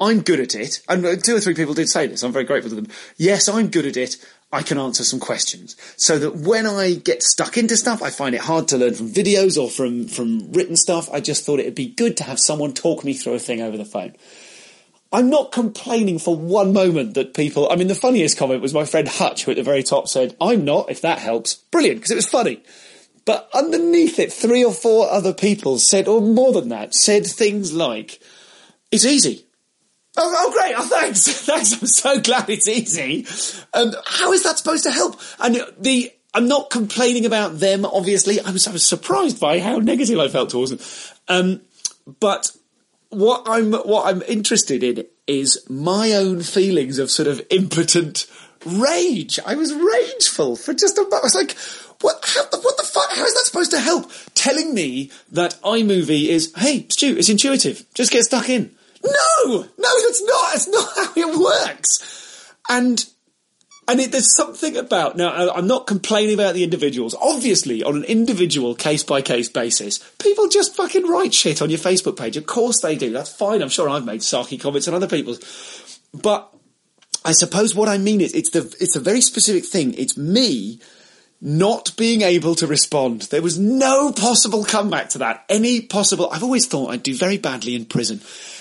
I'm good at it. And two or three people did say this. I'm very grateful to them. Yes, I'm good at it. I can answer some questions. So that when I get stuck into stuff, I find it hard to learn from videos or from, from written stuff. I just thought it would be good to have someone talk me through a thing over the phone. I'm not complaining for one moment that people... I mean, the funniest comment was my friend Hutch, who at the very top said, I'm not, if that helps. Brilliant, because it was funny. But underneath it, three or four other people said, or more than that, said things like, it's easy. Oh, oh, great. Oh, thanks. Thanks. I'm so glad it's easy. And how is that supposed to help? And the, I'm not complaining about them, obviously. I was, I was surprised by how negative I felt towards them. Um, but what I'm, what I'm interested in is my own feelings of sort of impotent rage. I was rageful for just a moment. I was like, what, how, what the fuck? How is that supposed to help? Telling me that iMovie is, hey, Stu, it's intuitive. Just get stuck in. No, no, that's not, that's not how it works. And, and it, there's something about, now I'm not complaining about the individuals. Obviously, on an individual case by case basis, people just fucking write shit on your Facebook page. Of course they do. That's fine. I'm sure I've made sarky comments on other people's. But I suppose what I mean is it's the, it's a very specific thing. It's me not being able to respond. There was no possible comeback to that. Any possible, I've always thought I'd do very badly in prison.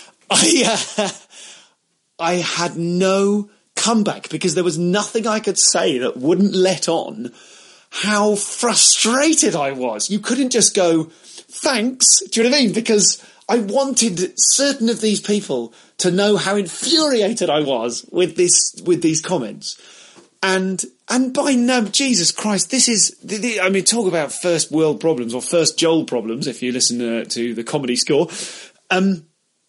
I, uh, I had no comeback because there was nothing I could say that wouldn't let on how frustrated I was. You couldn't just go, thanks, do you know what I mean? Because I wanted certain of these people to know how infuriated I was with this, with these comments. And, and by now, Jesus Christ, this is, the, the, I mean, talk about first world problems or first Joel problems, if you listen uh, to the Comedy Score. Um,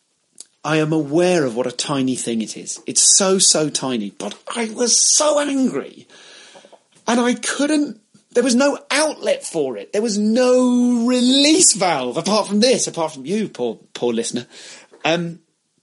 I am aware of what a tiny thing it is. It's so, so tiny. But I was so angry. And I couldn't... There was no outlet for it. There was no release valve, apart from this, apart from you, poor poor listener. Um,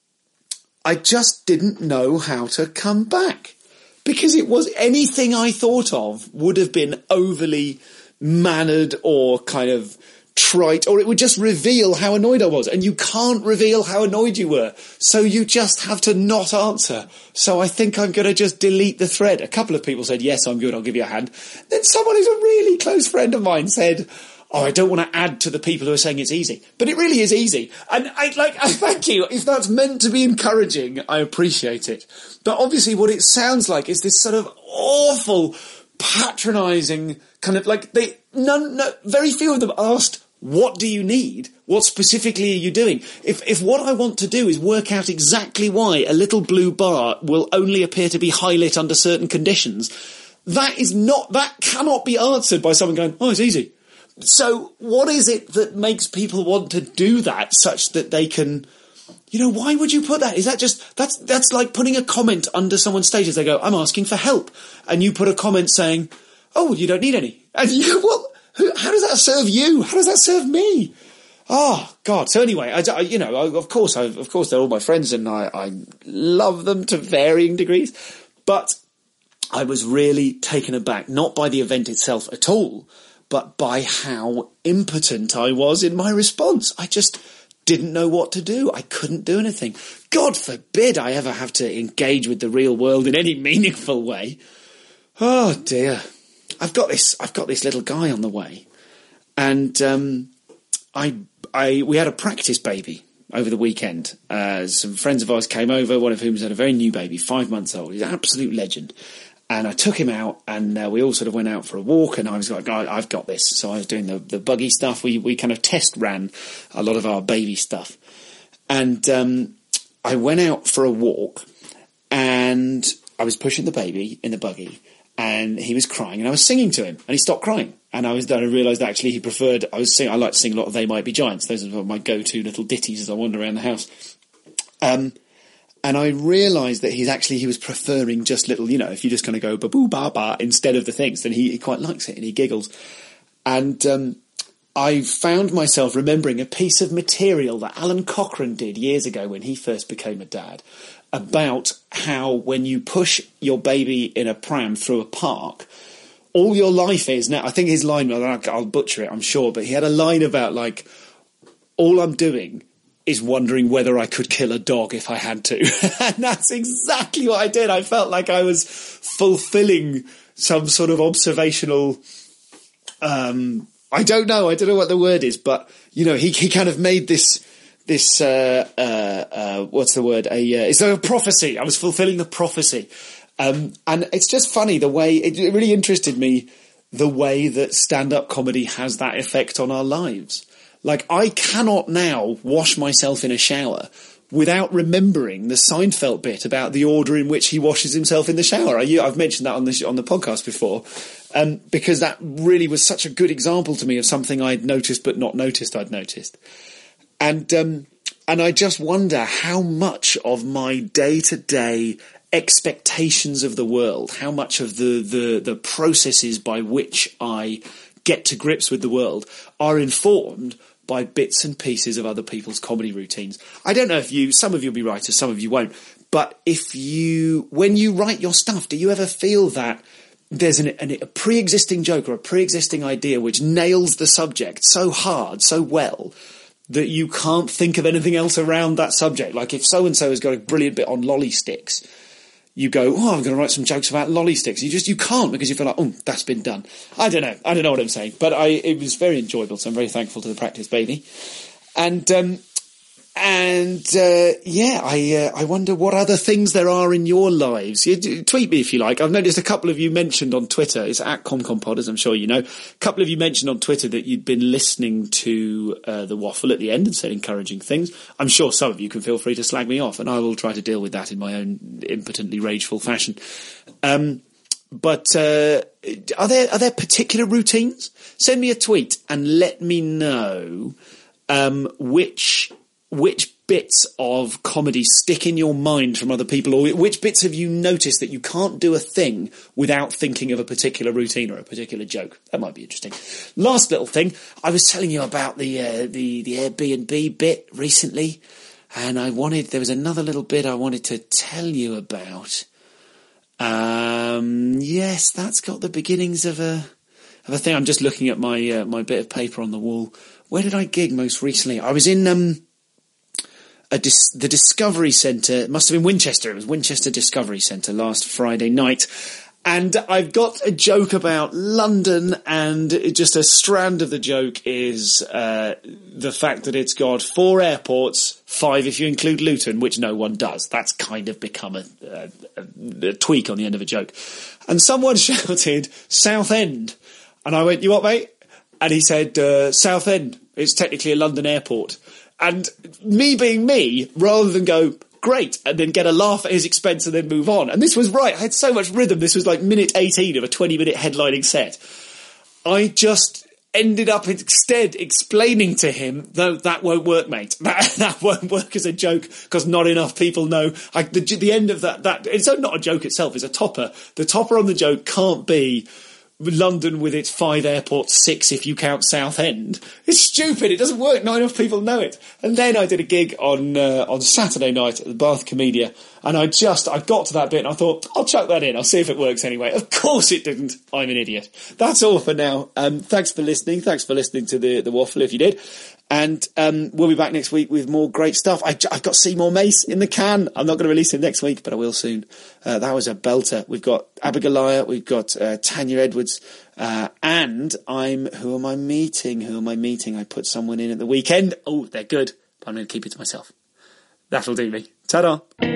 I just didn't know how to come back. Because it was anything I thought of would have been overly mannered or kind of... trite, or it would just reveal how annoyed I was, and you can't reveal how annoyed you were, so you just have to not answer. So I think I'm going to just delete the thread. A couple of people said, yes, I'm good, I'll give you a hand. Then someone who's a really close friend of mine said, oh, I don't want to add to the people who are saying it's easy. But it really is easy. And I like, I thank you. If that's meant to be encouraging, I appreciate it. But obviously what it sounds like is this sort of awful, patronising kind of like they, none, no, very few of them asked, what do you need? What specifically are you doing? If if what I want to do is work out exactly why a little blue bar will only appear to be highlit under certain conditions, that is not, that cannot be answered by someone going, oh, it's easy. So what is it that makes people want to do that such that they can, you know, why would you put that? Is that just, that's, that's like putting a comment under someone's status. They go, I'm asking for help. And you put a comment saying, oh, well, you don't need any. And you, what? Who, how does that serve you? How does that serve me? Oh, God. So anyway, I, I, you know, I, of course, I, of course, they're all my friends and I, I love them to varying degrees. But I was really taken aback, not by the event itself at all, but by how impotent I was in my response. I just didn't know what to do. I couldn't do anything. God forbid I ever have to engage with the real world in any meaningful way. Oh, dear. I've got this, I've got this little guy on the way, and um, I, I, we had a practice baby over the weekend. Uh, some friends of ours came over, one of whom had a very new baby, five months old. He's an absolute legend. And I took him out, and uh, we all sort of went out for a walk, and I was like, oh, I've got this. So I was doing the, the buggy stuff. We, we kind of test ran a lot of our baby stuff. And um, I went out for a walk, and I was pushing the baby in the buggy, and he was crying, and I was singing to him, and he stopped crying. And I was then I realised actually he preferred, I was singing, I like to sing a lot of They Might Be Giants. Those are my go-to little ditties as I wander around the house. Um, and I realised that he's actually, he was preferring just little, you know, if you just kind of go ba-boo ba-ba instead of the things, then he, he quite likes it and he giggles. And um, I found myself remembering a piece of material that Alan Cochrane did years ago when he first became a dad, about how when you push your baby in a pram through a park, all your life is now, I think his line, I'll butcher it, I'm sure, but he had a line about like, all I'm doing is wondering whether I could kill a dog if I had to. And that's exactly what I did. I felt like I was fulfilling some sort of observational, um, I don't know, I don't know what the word is, but, you know, he, he kind of made this, this, uh, uh, uh, what's the word? A, uh, it's a prophecy. I was fulfilling the prophecy. Um, and it's just funny the way, it, it really interested me, the way that stand-up comedy has that effect on our lives. Like, I cannot now wash myself in a shower without remembering the Seinfeld bit about the order in which he washes himself in the shower. I, I've mentioned that on the, on the podcast before, um, because that really was such a good example to me of something I'd noticed but not noticed I'd noticed. And, um, and I just wonder how much of my day-to-day expectations of the world, how much of the, the, the processes by which I get to grips with the world are informed by bits and pieces of other people's comedy routines. I don't know if you, some of you will be writers, some of you won't, but if you, when you write your stuff, do you ever feel that there's an, an, a pre-existing joke or a pre-existing idea which nails the subject so hard, so well, that you can't think of anything else around that subject? Like if so-and-so has got a brilliant bit on lolly sticks, you go, oh, I'm going to write some jokes about lolly sticks. You just, you can't, because you feel like, oh, that's been done. I don't know. I don't know what I'm saying, but I, it was very enjoyable. So I'm very thankful to the Practice Baby. And, um, and, uh, yeah, I, uh, I wonder what other things there are in your lives. You, tweet me if you like. I've noticed a couple of you mentioned on Twitter. It's at ComComPod, as I'm sure you know. A couple of you mentioned on Twitter that you'd been listening to, uh, the waffle at the end and said encouraging things. I'm sure some of you can feel free to slag me off, and I will try to deal with that in my own impotently rageful fashion. Um, but, uh, are there, are there particular routines? Send me a tweet and let me know, um, which, which bits of comedy stick in your mind from other people, or which bits have you noticed that you can't do a thing without thinking of a particular routine or a particular joke? That might be interesting. Last little thing, I was telling you about the uh, the the Airbnb bit recently, and I wanted there was another little bit I wanted to tell you about. Um, yes, that's got the beginnings of a of a thing. I'm just looking at my uh, my bit of paper on the wall. Where did I gig most recently? I was in um. A dis- the Discovery Centre, it must have been Winchester, it was Winchester Discovery Centre last Friday night, and I've got a joke about London, and just a strand of the joke is uh, the fact that it's got four airports, five if you include Luton, which no one does. That's kind of become a, a, a tweak on the end of a joke. And someone shouted, Southend, and I went, you what, mate? And he said, uh, Southend, it's technically a London airport. And me being me, rather than go, great, and then get a laugh at his expense and then move on. And this was right. I had so much rhythm. This was like minute eighteen of a twenty-minute headlining set. I just ended up instead explaining to him, though, that won't work, mate. That, that won't work as a joke, because not enough people know. I, the, the end of that, that, it's not a joke itself, it's a topper. The topper on the joke can't be London with its five airports, six if you count Southend. It's stupid. It doesn't work. Not enough people know it. And then I did a gig on uh, on Saturday night at the Bath Comedia, and I just I got to that bit and I thought, I'll chuck that in. I'll see if it works anyway. Of course it didn't. I'm an idiot. That's all for now. Um, thanks for listening. Thanks for listening to the the waffle if you did. And um, we'll be back next week with more great stuff. I, I've got Seymour Mace in the can. I'm not going to release him next week, but I will soon. Uh, that was a belter. We've got Abigail, we've got uh, Tanya Edwards, uh, and I'm... Who am I meeting? Who am I meeting? I put someone in at the weekend. Oh, they're good, but I'm going to keep it to myself. That'll do me. Ta-da!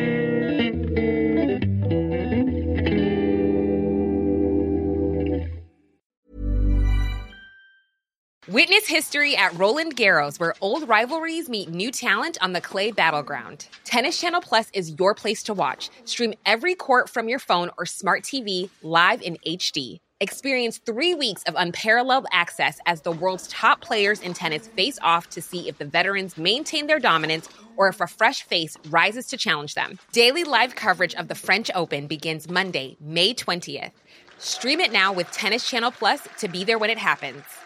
Witness history at Roland Garros, where old rivalries meet new talent on the clay battleground. Tennis Channel Plus is your place to watch. Stream every court from your phone or smart T V live in H D. Experience three weeks of unparalleled access as the world's top players in tennis face off to see if the veterans maintain their dominance or if a fresh face rises to challenge them. Daily live coverage of the French Open begins Monday, May twentieth. Stream it now with Tennis Channel Plus to be there when it happens.